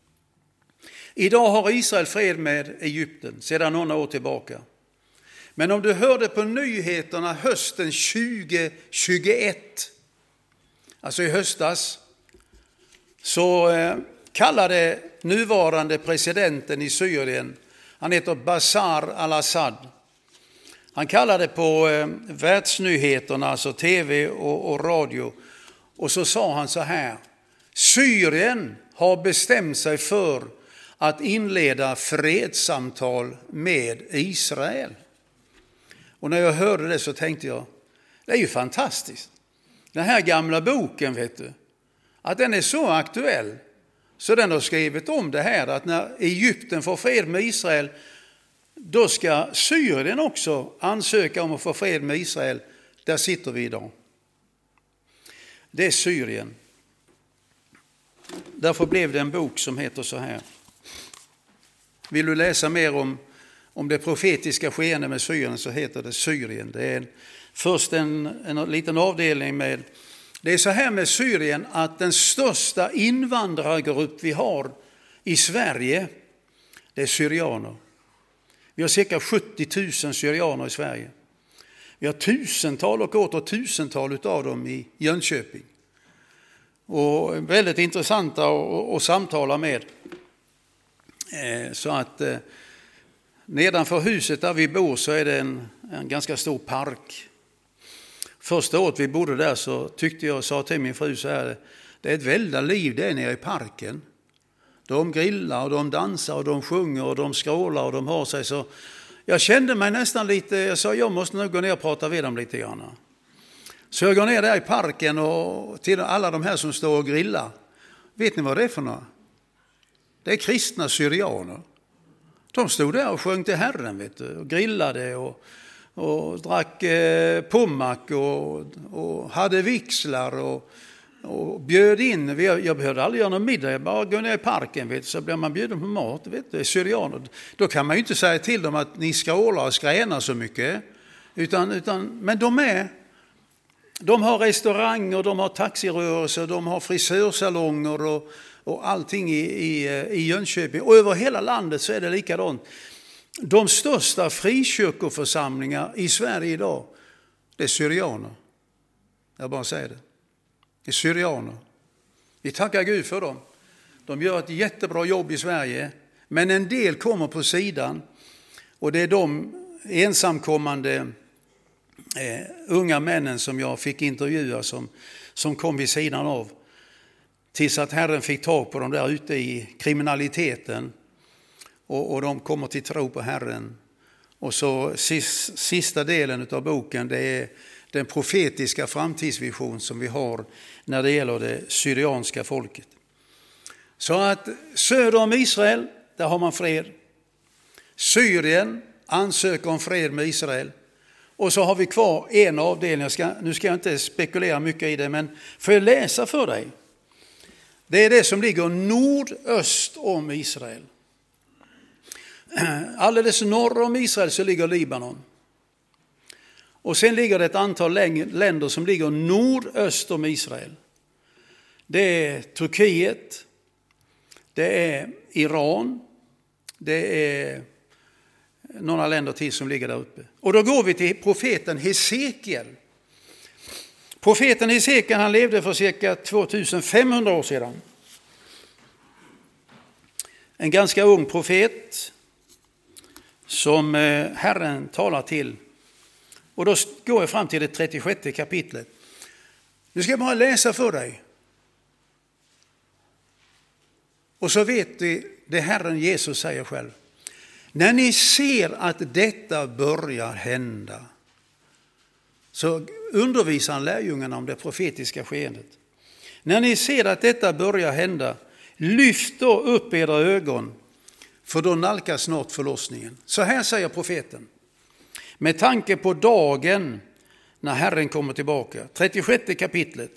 Idag har Israel fred med Egypten sedan några år tillbaka. Men om du hörde på nyheterna hösten 2021, alltså i höstas, så kallade nuvarande presidenten i Syrien, han heter Bashar al-Assad, han kallade på världsnyheterna, alltså tv och radio, och så sa han så här: Syrien har bestämt sig för att inleda fredssamtal med Israel. Och när jag hörde det så tänkte jag, det är ju fantastiskt. Den här gamla boken, vet du, att den är så aktuell så den har skrivit om det här, att när Egypten får fred med Israel, då ska Syrien också ansöka om att få fred med Israel. Där sitter vi idag. Det är Syrien. Därför blev det en bok som heter så här. Vill du läsa mer om det profetiska skeendet med Syrien, så heter det Syrien. Det är först en liten avdelning med... Det är så här med Syrien att den största invandrargrupp vi har i Sverige, det är syrianer. Vi har cirka 70 000 syrianer i Sverige. Vi har tusental och åter tusental av dem i Jönköping. Och väldigt intressanta att samtala med. Så att nedanför huset där vi bor så är det en ganska stor park. Första året vi bodde där så tyckte jag, sa till min fru så här, det är ett väldigt liv där nere i parken. De grillar och de dansar och de sjunger och de skrålar och de har sig. Så jag kände mig nästan lite, jag sa jag måste nog gå ner och prata med dem lite grann. Så jag går ner där i parken och till alla de här som står och grillar. Vet ni vad det är för några? Det är kristna syrianer. De stod där och sjöng till Herren, vet du, och grillade och drack pommack och hade vigslar och bjöd in. Jag behövde aldrig göra någon middag, jag bara gå ner i parken, vet du, så blir man bjuden på mat, vet du, syrianer. Då kan man ju inte säga till dem att ni skrålar och skränar så mycket, men de har restauranger, de har taxirörelser, de har frisörsalonger och allting i Jönköping. Och över hela landet så är det likadant. De största frikyrkoförsamlingar i Sverige idag, det är syrianer. Jag bara säger det. Det är syrianer. Vi tackar Gud för dem. De gör ett jättebra jobb i Sverige. Men en del kommer på sidan. Och det är de ensamkommande unga männen som jag fick intervjua som kom vid sidan av. Tills att Herren fick tag på dem där ute i kriminaliteten. Och de kommer till tro på Herren. Och så sista delen av boken, det är den profetiska framtidsvision som vi har när det gäller det syrianska folket. Så att söder om Israel, där har man fred. Syrien ansöker om fred med Israel. Och så har vi kvar en avdelning, nu ska jag inte spekulera mycket i det, men får jag läsa för dig? Det är det som ligger nordöst om Israel. Alldeles norr om Israel så ligger Libanon. Och sen ligger det ett antal länder som ligger nordöst om Israel. Det är Turkiet, det är Iran, det är några länder till som ligger där uppe. Och då går vi till profeten Hesekiel. Profeten Hesekiel, han levde för cirka 2500 år sedan. En ganska ung profet som Herren talar till. Och då går jag fram till det 36 kapitlet. Nu ska jag bara läsa för dig. Och så vet du det Herren Jesus säger själv. När ni ser att detta börjar hända, så undervisar han lärjungarna om det profetiska skeendet. När ni ser att detta börjar hända, lyft då upp era ögon, för då nalkas snart förlossningen. Så här säger profeten. Med tanke på dagen när Herren kommer tillbaka. 36 kapitlet.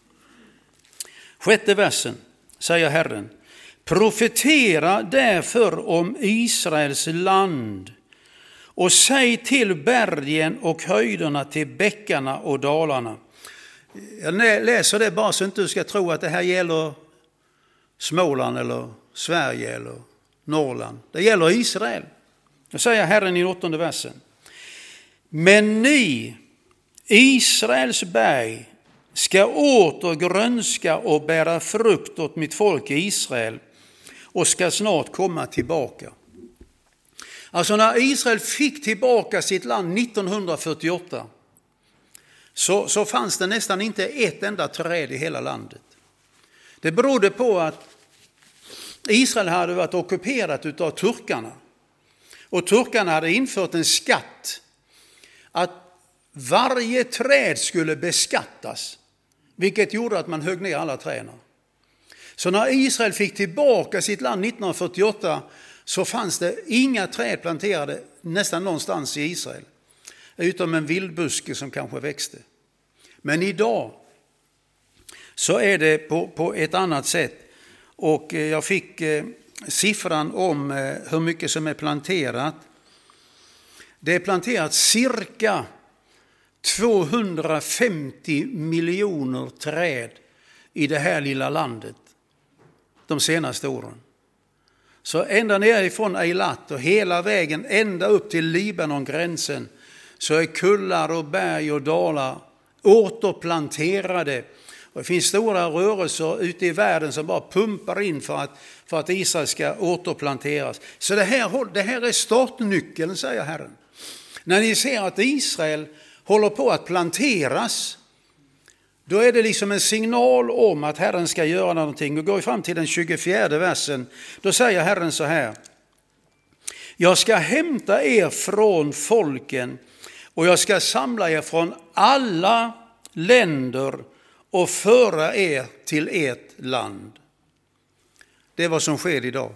6:e versen säger Herren. Profetera därför om Israels land och säg till bergen och höjderna, till bäckarna och dalarna. Jag läser det bara så att du inte ska tro att det här gäller Småland eller Sverige eller Norrland. Det gäller Israel. Det säger Herren i 8:e versen. Men ni, Israels berg, ska åter grönska och bära frukt åt mitt folk i Israel och ska snart komma tillbaka. Alltså när Israel fick tillbaka sitt land 1948 så fanns det nästan inte ett enda träd i hela landet. Det berodde på att Israel hade varit ockuperat av turkarna. Och turkarna hade infört en skatt att varje träd skulle beskattas, vilket gjorde att man högg ner alla träden. Så när Israel fick tillbaka sitt land 1948 så fanns det inga träd planterade nästan någonstans i Israel. Utom en vildbuske som kanske växte. Men idag så är det på ett annat sätt. Och jag fick siffran om hur mycket som är planterat. Det är planterat cirka 250 miljoner träd i det här lilla landet de senaste åren. Så ända nerifrån Eilat och hela vägen ända upp till Libanongränsen så är kullar och berg och dalar återplanterade. Och det finns stora rörelser ute i världen som bara pumpar in för att Israel ska återplanteras. Så det här är startnyckeln, säger Herren. När ni ser att Israel håller på att planteras, då är det liksom en signal om att Herren ska göra någonting. Och går fram till den 24 versen, då säger Herren så här: jag ska hämta er från folken och jag ska samla er från alla länder och föra er till ert land. Det är vad som sker idag.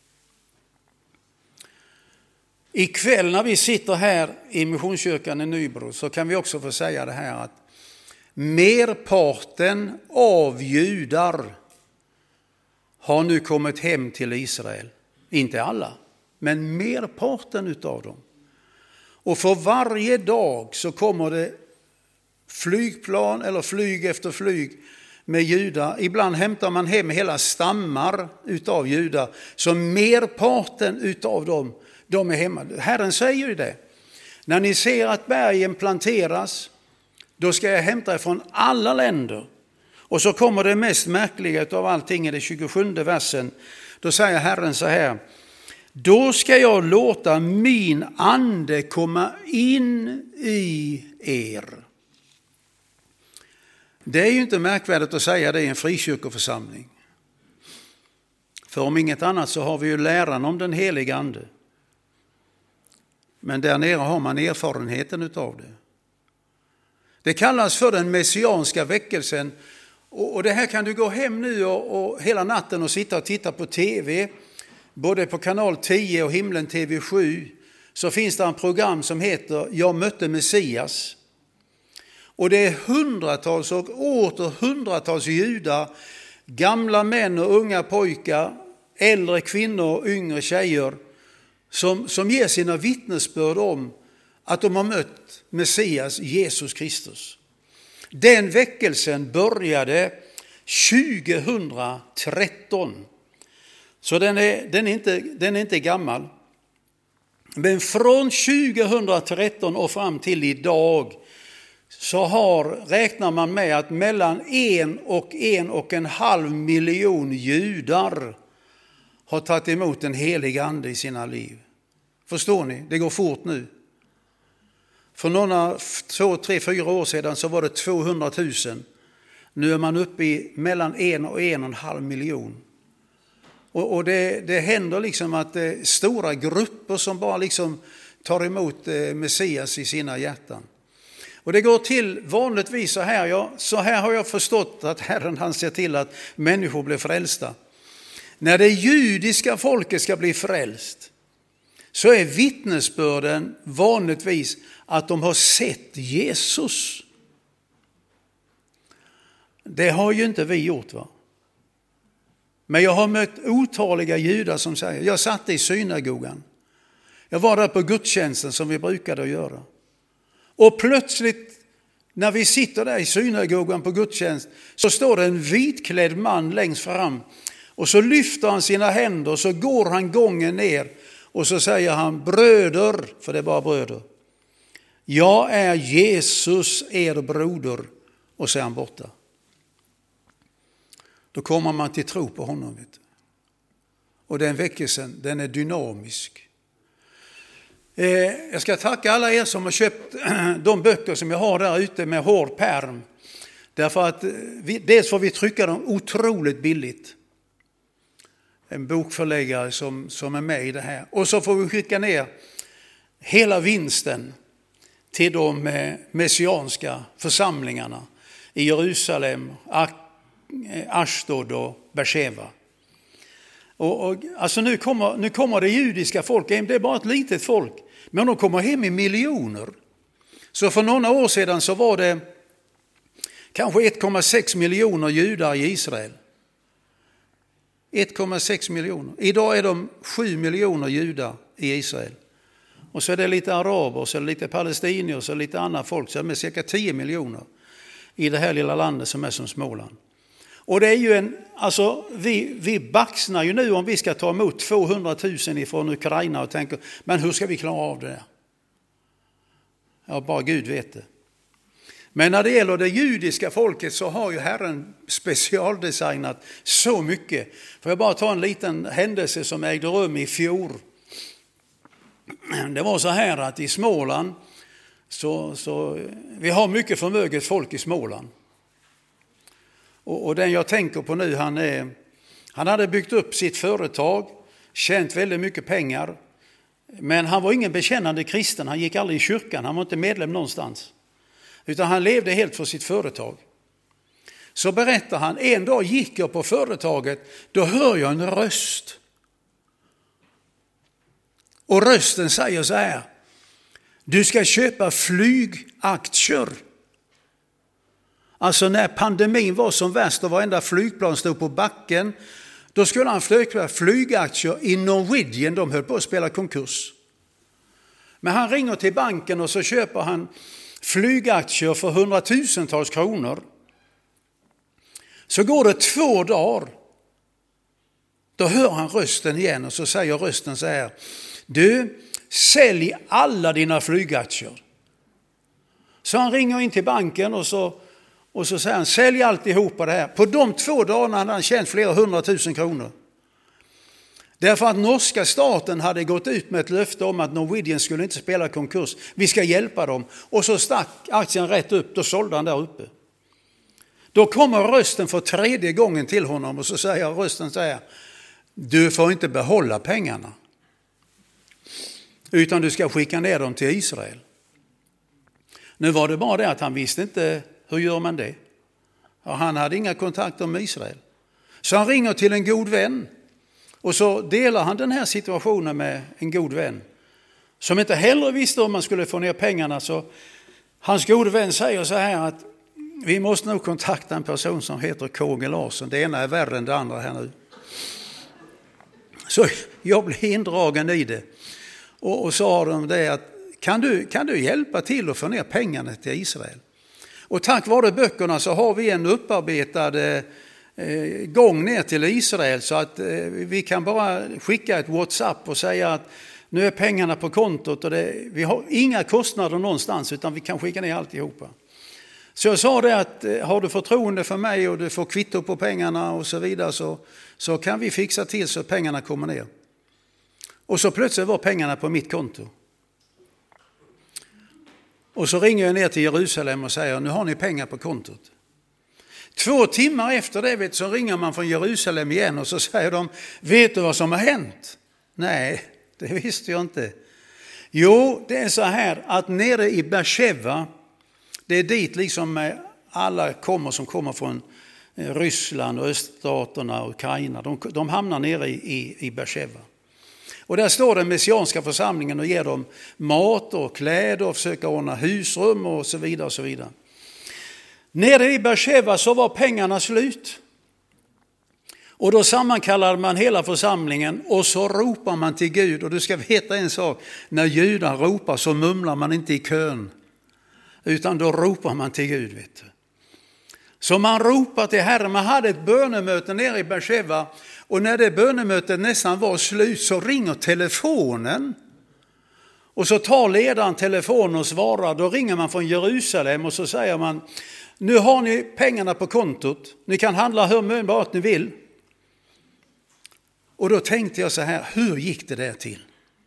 Ikväll när vi sitter här i Missionskyrkan i Nybro så kan vi också få säga det här att merparten av judar har nu kommit hem till Israel. Inte alla, men merparten utav dem. Och för varje dag så kommer det flygplan eller flyg efter flyg med judar. Ibland hämtar man hem hela stammar utav judar. Så merparten utav dem, de är hemma. Herren säger ju det. När ni ser att bergen planteras, då ska jag hämta från alla länder. Och så kommer det mest märkliga utav allting i det 27 versen. Då säger Herren så här: då ska jag låta min ande komma in i er. Det är ju inte märkvärdigt att säga det i en frikyrkoförsamling. För om inget annat så har vi ju läran om den heliga ande. Men där nere har man erfarenheten utav det. Det kallas för den messianska väckelsen. Och det här kan du gå hem nu och hela natten och sitta och titta på tv. Både på kanal 10 och Himlen TV7 så finns det en program som heter Jag mötte Messias. Och det är hundratals och åter hundratals judar, gamla män och unga pojkar, äldre kvinnor och yngre tjejer som ger sina vittnesbörd om att de har mött Messias, Jesus Kristus. Den väckelsen började 2013. Så den är inte gammal. Men från 2013 och fram till idag så räknar man med att mellan 1 och 1,5 miljon judar har tagit emot den heliga ande i sina liv. Förstår ni? Det går fort nu. För några 2, 3, 4 år sedan så var det 200 000. Nu är man uppe i mellan 1 och 1,5 miljon. Och det händer liksom att det är stora grupper som bara liksom tar emot Messias i sina hjärtan. Och det går till vanligtvis så här. Så här har jag förstått att Herren han ser till att människor blir frälsta. När det judiska folket ska bli frälst så är vittnesbörden vanligtvis att de har sett Jesus. Det har ju inte vi gjort, va? Men jag har mött otaliga judar som säger, jag satt i synagogan. Jag var där på gudstjänsten som vi brukade göra. Och plötsligt när vi sitter där i synagogan på gudstjänst så står det en vitklädd man längst fram. Och så lyfter han sina händer och så går han gången ner. Och så säger han, bröder, för det är bara bröder. Jag är Jesus, er broder. Och så är han borta. Då kommer man till tro på honom. Vet du. Och den väckelsen, den är dynamisk. Jag ska tacka alla er som har köpt de böcker som jag har där ute med hård pärm. Därför att dels får vi trycka dem otroligt billigt. En bokförläggare som är med i det här. Och så får vi skicka ner hela vinsten till de messianska församlingarna i Jerusalem, Ashdod och Beersheva. Alltså nu kommer det judiska folk hem, det är bara ett litet folk. Men de kommer hem i miljoner. Så för några år sedan så var det kanske 1,6 miljoner judar i Israel. 1,6 miljoner. Idag är de 7 miljoner judar i Israel. Och så är det lite araber, så är det lite palestinier, så är det lite andra folk. Så är det cirka 10 miljoner i det här lilla landet som är som Småland. Och det är ju vi baxnar ju nu om vi ska ta emot 200 000 ifrån Ukraina och tänker, men hur ska vi klara av det där? Ja, bara Gud vet det. Men när det gäller det judiska folket så har ju Herren specialdesignat så mycket. Får jag bara ta en liten händelse som ägde rum i fjol. Det var så här att i Småland, så vi har mycket förmöget folk i Småland. Och den jag tänker på nu, han hade byggt upp sitt företag, tjänt väldigt mycket pengar. Men han var ingen bekännande kristen, han gick aldrig i kyrkan, han var inte medlem någonstans. Utan han levde helt för sitt företag. Så berättar han, en dag gick jag på företaget, då hör jag en röst. Och rösten säger så här: du ska köpa flygaktier. Alltså när pandemin var som värst och varenda flygplan stod på backen, då skulle han köpa flygaktier i Norwegian, de höll på att spela konkurs. Men han ringer till banken och så köper han flygaktier för 100 000-tals kronor. Så går det 2 dagar. Då hör han rösten igen och så säger rösten så här: du, sälj alla dina flygaktier. Så han ringer in till banken och så säger han, sälj alltihopa det här. På de 2 dagarna hade han tjänat flera 100 000 kronor. Därför att norska staten hade gått ut med ett löfte om att Norwegian skulle inte spela konkurs. Vi ska hjälpa dem. Och så stack aktien rätt upp, då sålde han där uppe. Då kommer rösten för 3:e gången till honom och så säger rösten så här: du får inte behålla pengarna, utan du ska skicka ner dem till Israel. Nu var det bara det att han visste inte hur gör man det. Ja, han hade inga kontakter med Israel. Så han ringer till en god vän och så delar han den här situationen med en god vän som inte heller visste om man skulle få ner pengarna. Så hans gode vän säger så här att vi måste nog kontakta en person som heter KG Larsson. Det ena är värre än det andra här nu. Så jag blev indragen i det. Och sa de det att kan du hjälpa till att få ner pengarna till Israel? Och tack vare böckerna så har vi en upparbetad gång ner till Israel så att vi kan bara skicka ett WhatsApp och säga att nu är pengarna på kontot och vi har inga kostnader någonstans utan vi kan skicka ner alltihopa. Så jag sa det att har du förtroende för mig och du får kvitto på pengarna och så vidare så kan vi fixa till så att pengarna kommer ner. Och så plötsligt var pengarna på mitt konto. Och så ringer jag ner till Jerusalem och säger nu har ni pengar på kontot. 2 timmar efter det så ringer man från Jerusalem igen och så säger de, vet du vad som har hänt? Nej, det visste jag inte. Jo, det är så här att nere i Beersheva, det är dit liksom alla som kommer från Ryssland och öststaterna och Ukraina, de hamnar nere i Beersheva. Och där står den messianska församlingen och ger dem mat och kläder och försöker ordna husrum och så vidare och så vidare. Nere i Beersheva så var pengarna slut. Och då sammankallade man hela församlingen och så ropar man till Gud. Och du ska veta en sak, när judar ropar så mumlar man inte i kön. Utan då ropar man till Gud, vet du. Så man ropar till Herren. Man hade ett bönemöte nere i Beersheva. Och när det bönemötet nästan var slut så ringer telefonen. Och så tar ledaren telefonen och svarar. Då ringer man från Jerusalem och så säger man, nu har ni pengarna på kontot. Ni kan handla hur mycket ni vill. Och då tänkte jag så här, hur gick det där till?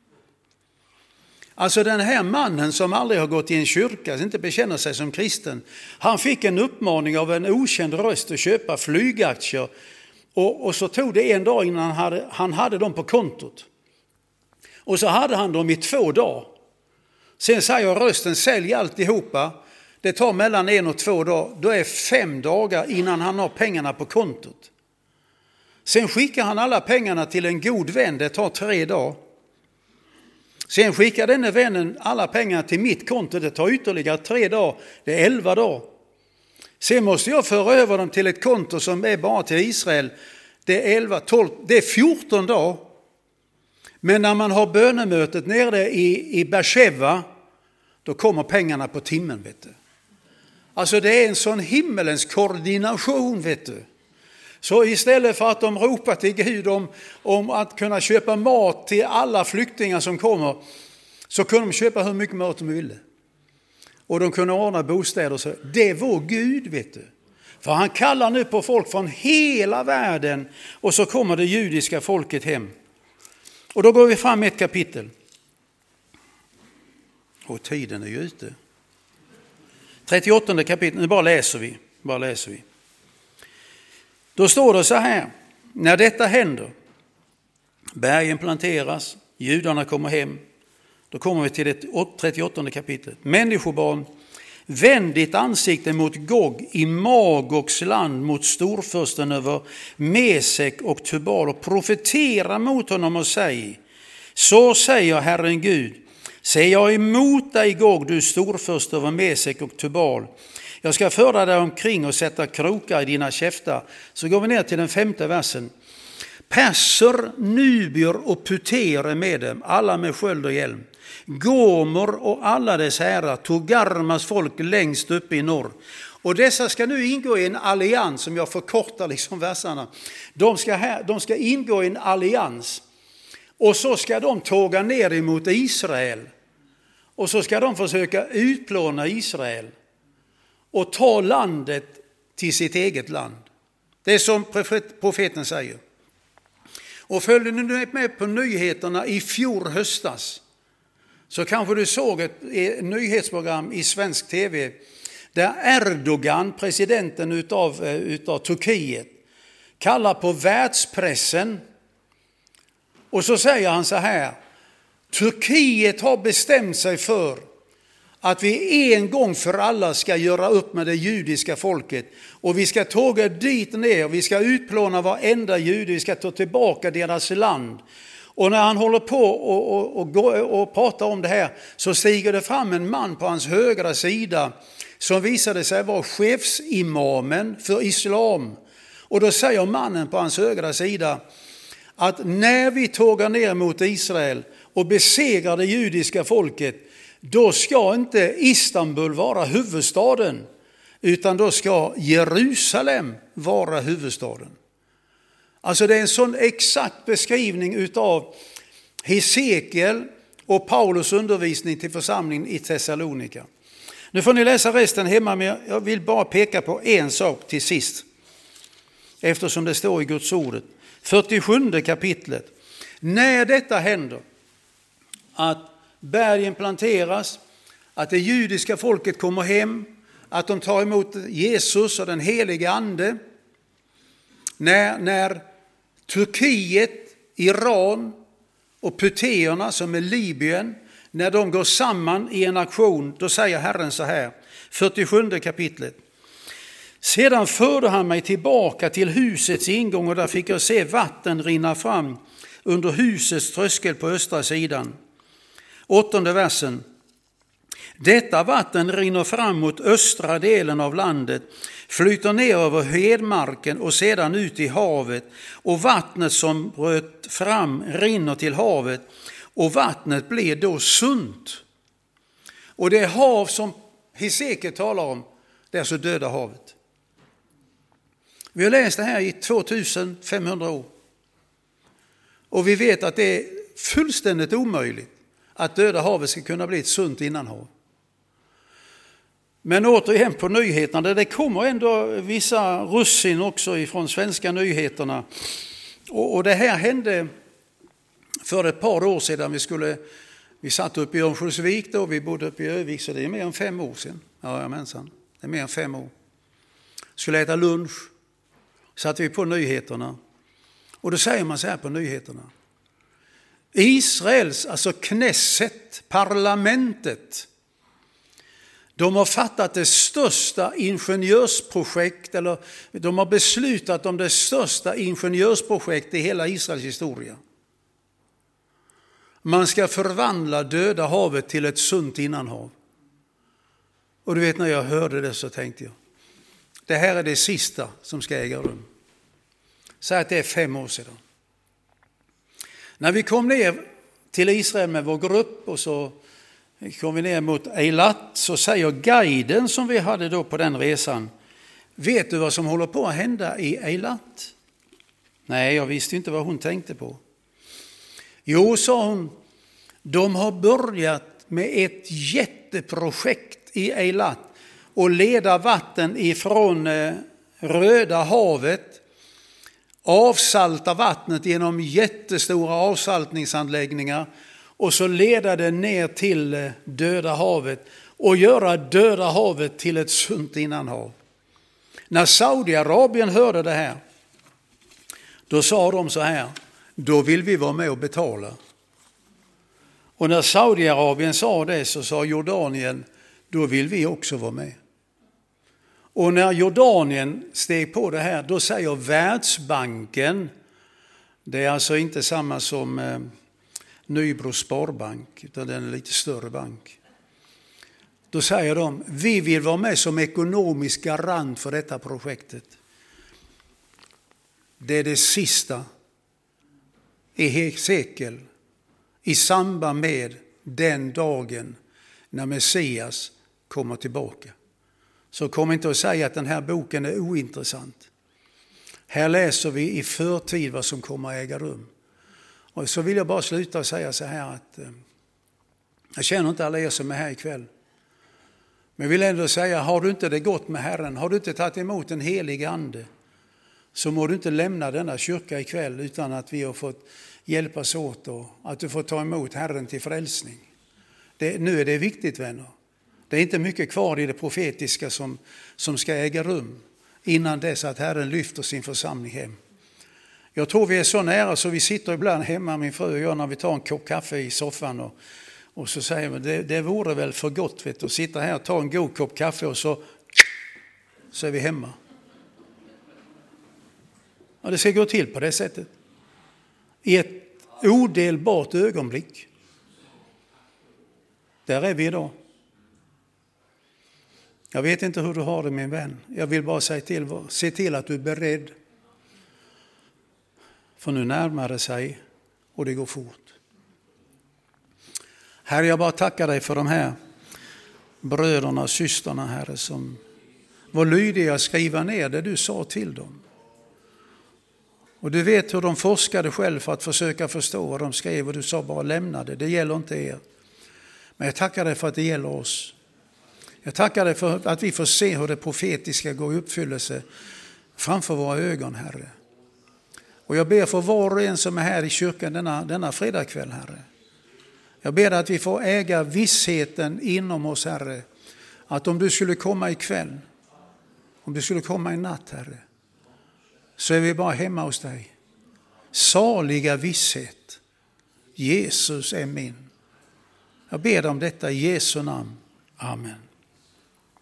Alltså den här mannen som aldrig har gått i en kyrka, inte bekänner sig som kristen. Han fick en uppmaning av en okänd röst att köpa flygaktier. Och så tog det en dag innan han hade dem på kontot. Och så hade han dem i 2 dagar. Sen säger rösten, sälj alltihopa. Det tar mellan 1 och 2 dagar. Då är 5 dagar innan han har pengarna på kontot. Sen skickar han alla pengarna till en god vän, det tar 3 dagar. Sen skickar denne vännen alla pengar till mitt konto, det tar ytterligare 3 dagar, det är 11 dagar. Sen måste jag föra över dem till ett konto som är bara till Israel, det är 11, 12, det är 14 dagar. Men när man har bönemötet nere i Beersheva, då kommer pengarna på timmen, vet du. Alltså det är en sån himmelens koordination, vet du. Så istället för att de ropar till Gud om att kunna köpa mat till alla flyktingar som kommer, så kunde de köpa hur mycket mat de ville. Och de kunde ordna bostäder. Så det är vår Gud, vet du. För han kallar nu på folk från hela världen, och så kommer det judiska folket hem. Och då går vi fram ett kapitel. Och tiden är ju ute. 38 kapitel, nu bara läser vi. Då står det så här: när detta händer, bergen planteras, judarna kommer hem. Då kommer vi till det 38 kapitlet. Människobarn, vänd ditt ansikte mot Gog i Magogs land, mot storförsten över Mesek och Tubal, och profetera mot honom och säg: så säger Herren Gud, se, jag är emot dig, Gog, du storförst över Mesek och Tubal. Jag ska föra dig omkring och sätta krokar i dina käftar. Så går vi ner till den 5:e versen. Perser, nubier och puter är med dem, alla med sköld och hjälm. Gomer och alla dess herrar, Togarmas folk längst uppe i norr. Och dessa ska nu ingå i en allians, som jag förkortar liksom verserna. De ska ingå i en allians. Och så ska de tåga ner emot Israel. Och så ska de försöka utplåna Israel och ta landet till sitt eget land. Det är som profeten säger. Och följde ni med på nyheterna i fjol höstas, så kanske du såg ett nyhetsprogram i svensk tv där Erdogan, presidenten utav Turkiet, kallar på världspressen. Och så säger han så här: Turkiet har bestämt sig för att vi en gång för alla ska göra upp med det judiska folket. Och vi ska tåga dit ner, vi ska utplåna varenda jude, vi ska ta tillbaka deras land. Och när han håller på och pratar om det här, så stiger det fram en man på hans högra sida som visade sig vara chefsimamen för islam. Och då säger mannen på hans högra sida att när vi tågar ner mot Israel och besegrar det judiska folket, då ska inte Istanbul vara huvudstaden, utan då ska Jerusalem vara huvudstaden. Alltså det är en sån exakt beskrivning utav Hesekiel och Paulus undervisning till församlingen i Thessalonika. Nu får ni läsa resten hemma, men jag vill bara peka på en sak till sist, eftersom det står i Guds ordet. 47 kapitlet. När detta händer, att bergen planteras, att det judiska folket kommer hem, att de tar emot Jesus och den helige ande, när Turkiet, Iran och puteerna som är Libyen, när de går samman i en aktion, då säger Herren så här, 47 kapitlet. Sedan förde han mig tillbaka till husets ingång, och där fick jag se vatten rinna fram under husets tröskel på östra sidan. 8:e versen. Detta vatten rinner fram mot östra delen av landet, flyter ner över hedmarken och sedan ut i havet, och vattnet som bröt fram rinner till havet, och vattnet blir då sunt. Och det hav som Hesekiel talar om, det är alltså döda havet. Vi har läst det här i 2500 år. Och vi vet att det är fullständigt omöjligt att döda havet ska kunna bli ett sunt innanhav. Men återigen på nyheterna, det kommer ändå vissa russin också ifrån svenska nyheterna. Och det här hände för ett par år sedan. Vi satt uppe i Örnsköldsvik då, vi bodde uppe i Övik, så det är mer än 5 år sedan. Jajamensan, det är mer än 5 år. Skulle äta lunch, satt vi på nyheterna. Och då säger man så här på nyheterna. Israels, alltså Knesset, parlamentet, De har fattat det största ingenjörsprojekt, eller de har beslutat om det största ingenjörsprojekt i hela Israels historia. Man ska förvandla Döda havet till ett sunt innanhav. Och du vet, när jag hörde det så tänkte jag, det här är det sista som ska äga rum. Säg att det är 5 år sedan. När vi kom ner till Israel med vår grupp och så kom vi ner mot Eilat, så säger guiden som vi hade då på den resan, vet du vad som håller på att hända i Eilat? Nej, jag visste inte vad hon tänkte på. Jo, sa hon, de har börjat med ett jätteprojekt i Eilat och leda vatten ifrån Röda havet, avsalta vattnet genom jättestora avsaltningsanläggningar och så leda det ner till Döda havet och göra Döda havet till ett sunt innanhav. När Saudiarabien hörde det här, då sa de så här, då vill vi vara med och betala. Och när Saudiarabien sa det så sa Jordanien, då vill vi också vara med. Och när Jordanien steg på det här, då säger Världsbanken, det är alltså inte samma som Nybro Sparbank, utan det är en lite större bank. Då säger de, vi vill vara med som ekonomisk garant för detta projektet. Det är det sista i Hesekiel i samband med den dagen när Messias kommer tillbaka. Så kom inte att säga att den här boken är ointressant. Här läser vi i förtid vad som kommer att äga rum. Och så vill jag bara sluta och säga så här att jag känner inte alla er som är här ikväll. Men jag vill ändå säga, har du inte det gott med Herren, har du inte tagit emot en helig ande, så må du inte lämna denna kyrka ikväll utan att vi har fått hjälpas åt och att du får ta emot Herren till frälsning. Nu är det viktigt, vänner. Det är inte mycket kvar i det profetiska som ska äga rum innan dess att Herren lyfter sin församling hem. Jag tror vi är så nära så vi sitter ibland hemma, min fru och jag, när vi tar en kopp kaffe i soffan och så säger vi, det vore väl för gott att sitta här och ta en god kopp kaffe och så är vi hemma. Ja, det ska gå till på det sättet. I ett odelbart ögonblick. Där är vi idag. Jag vet inte hur du har det, min vän. Jag vill bara säga se till att du är beredd. För nu närmar det sig och det går fort. Herre, jag bara tackar dig för de här bröderna och systrarna, Herre, som var lydiga att skriva ner det du sa till dem. Och du vet hur de forskade själv för att försöka förstå vad de skrev, och du sa bara lämna det. Det gäller inte er. Men jag tackar dig för att det gäller oss. Jag tackar dig för att vi får se hur det profetiska går i uppfyllelse framför våra ögon, Herre. Och jag ber för var och en som är här i kyrkan denna fredagkväll, Herre. Jag ber att vi får äga vissheten inom oss, Herre, att om du skulle komma ikväll, om du skulle komma i natt, Herre, så är vi bara hemma hos dig. Saliga visshet. Jesus är min. Jag ber om detta i Jesu namn. Amen.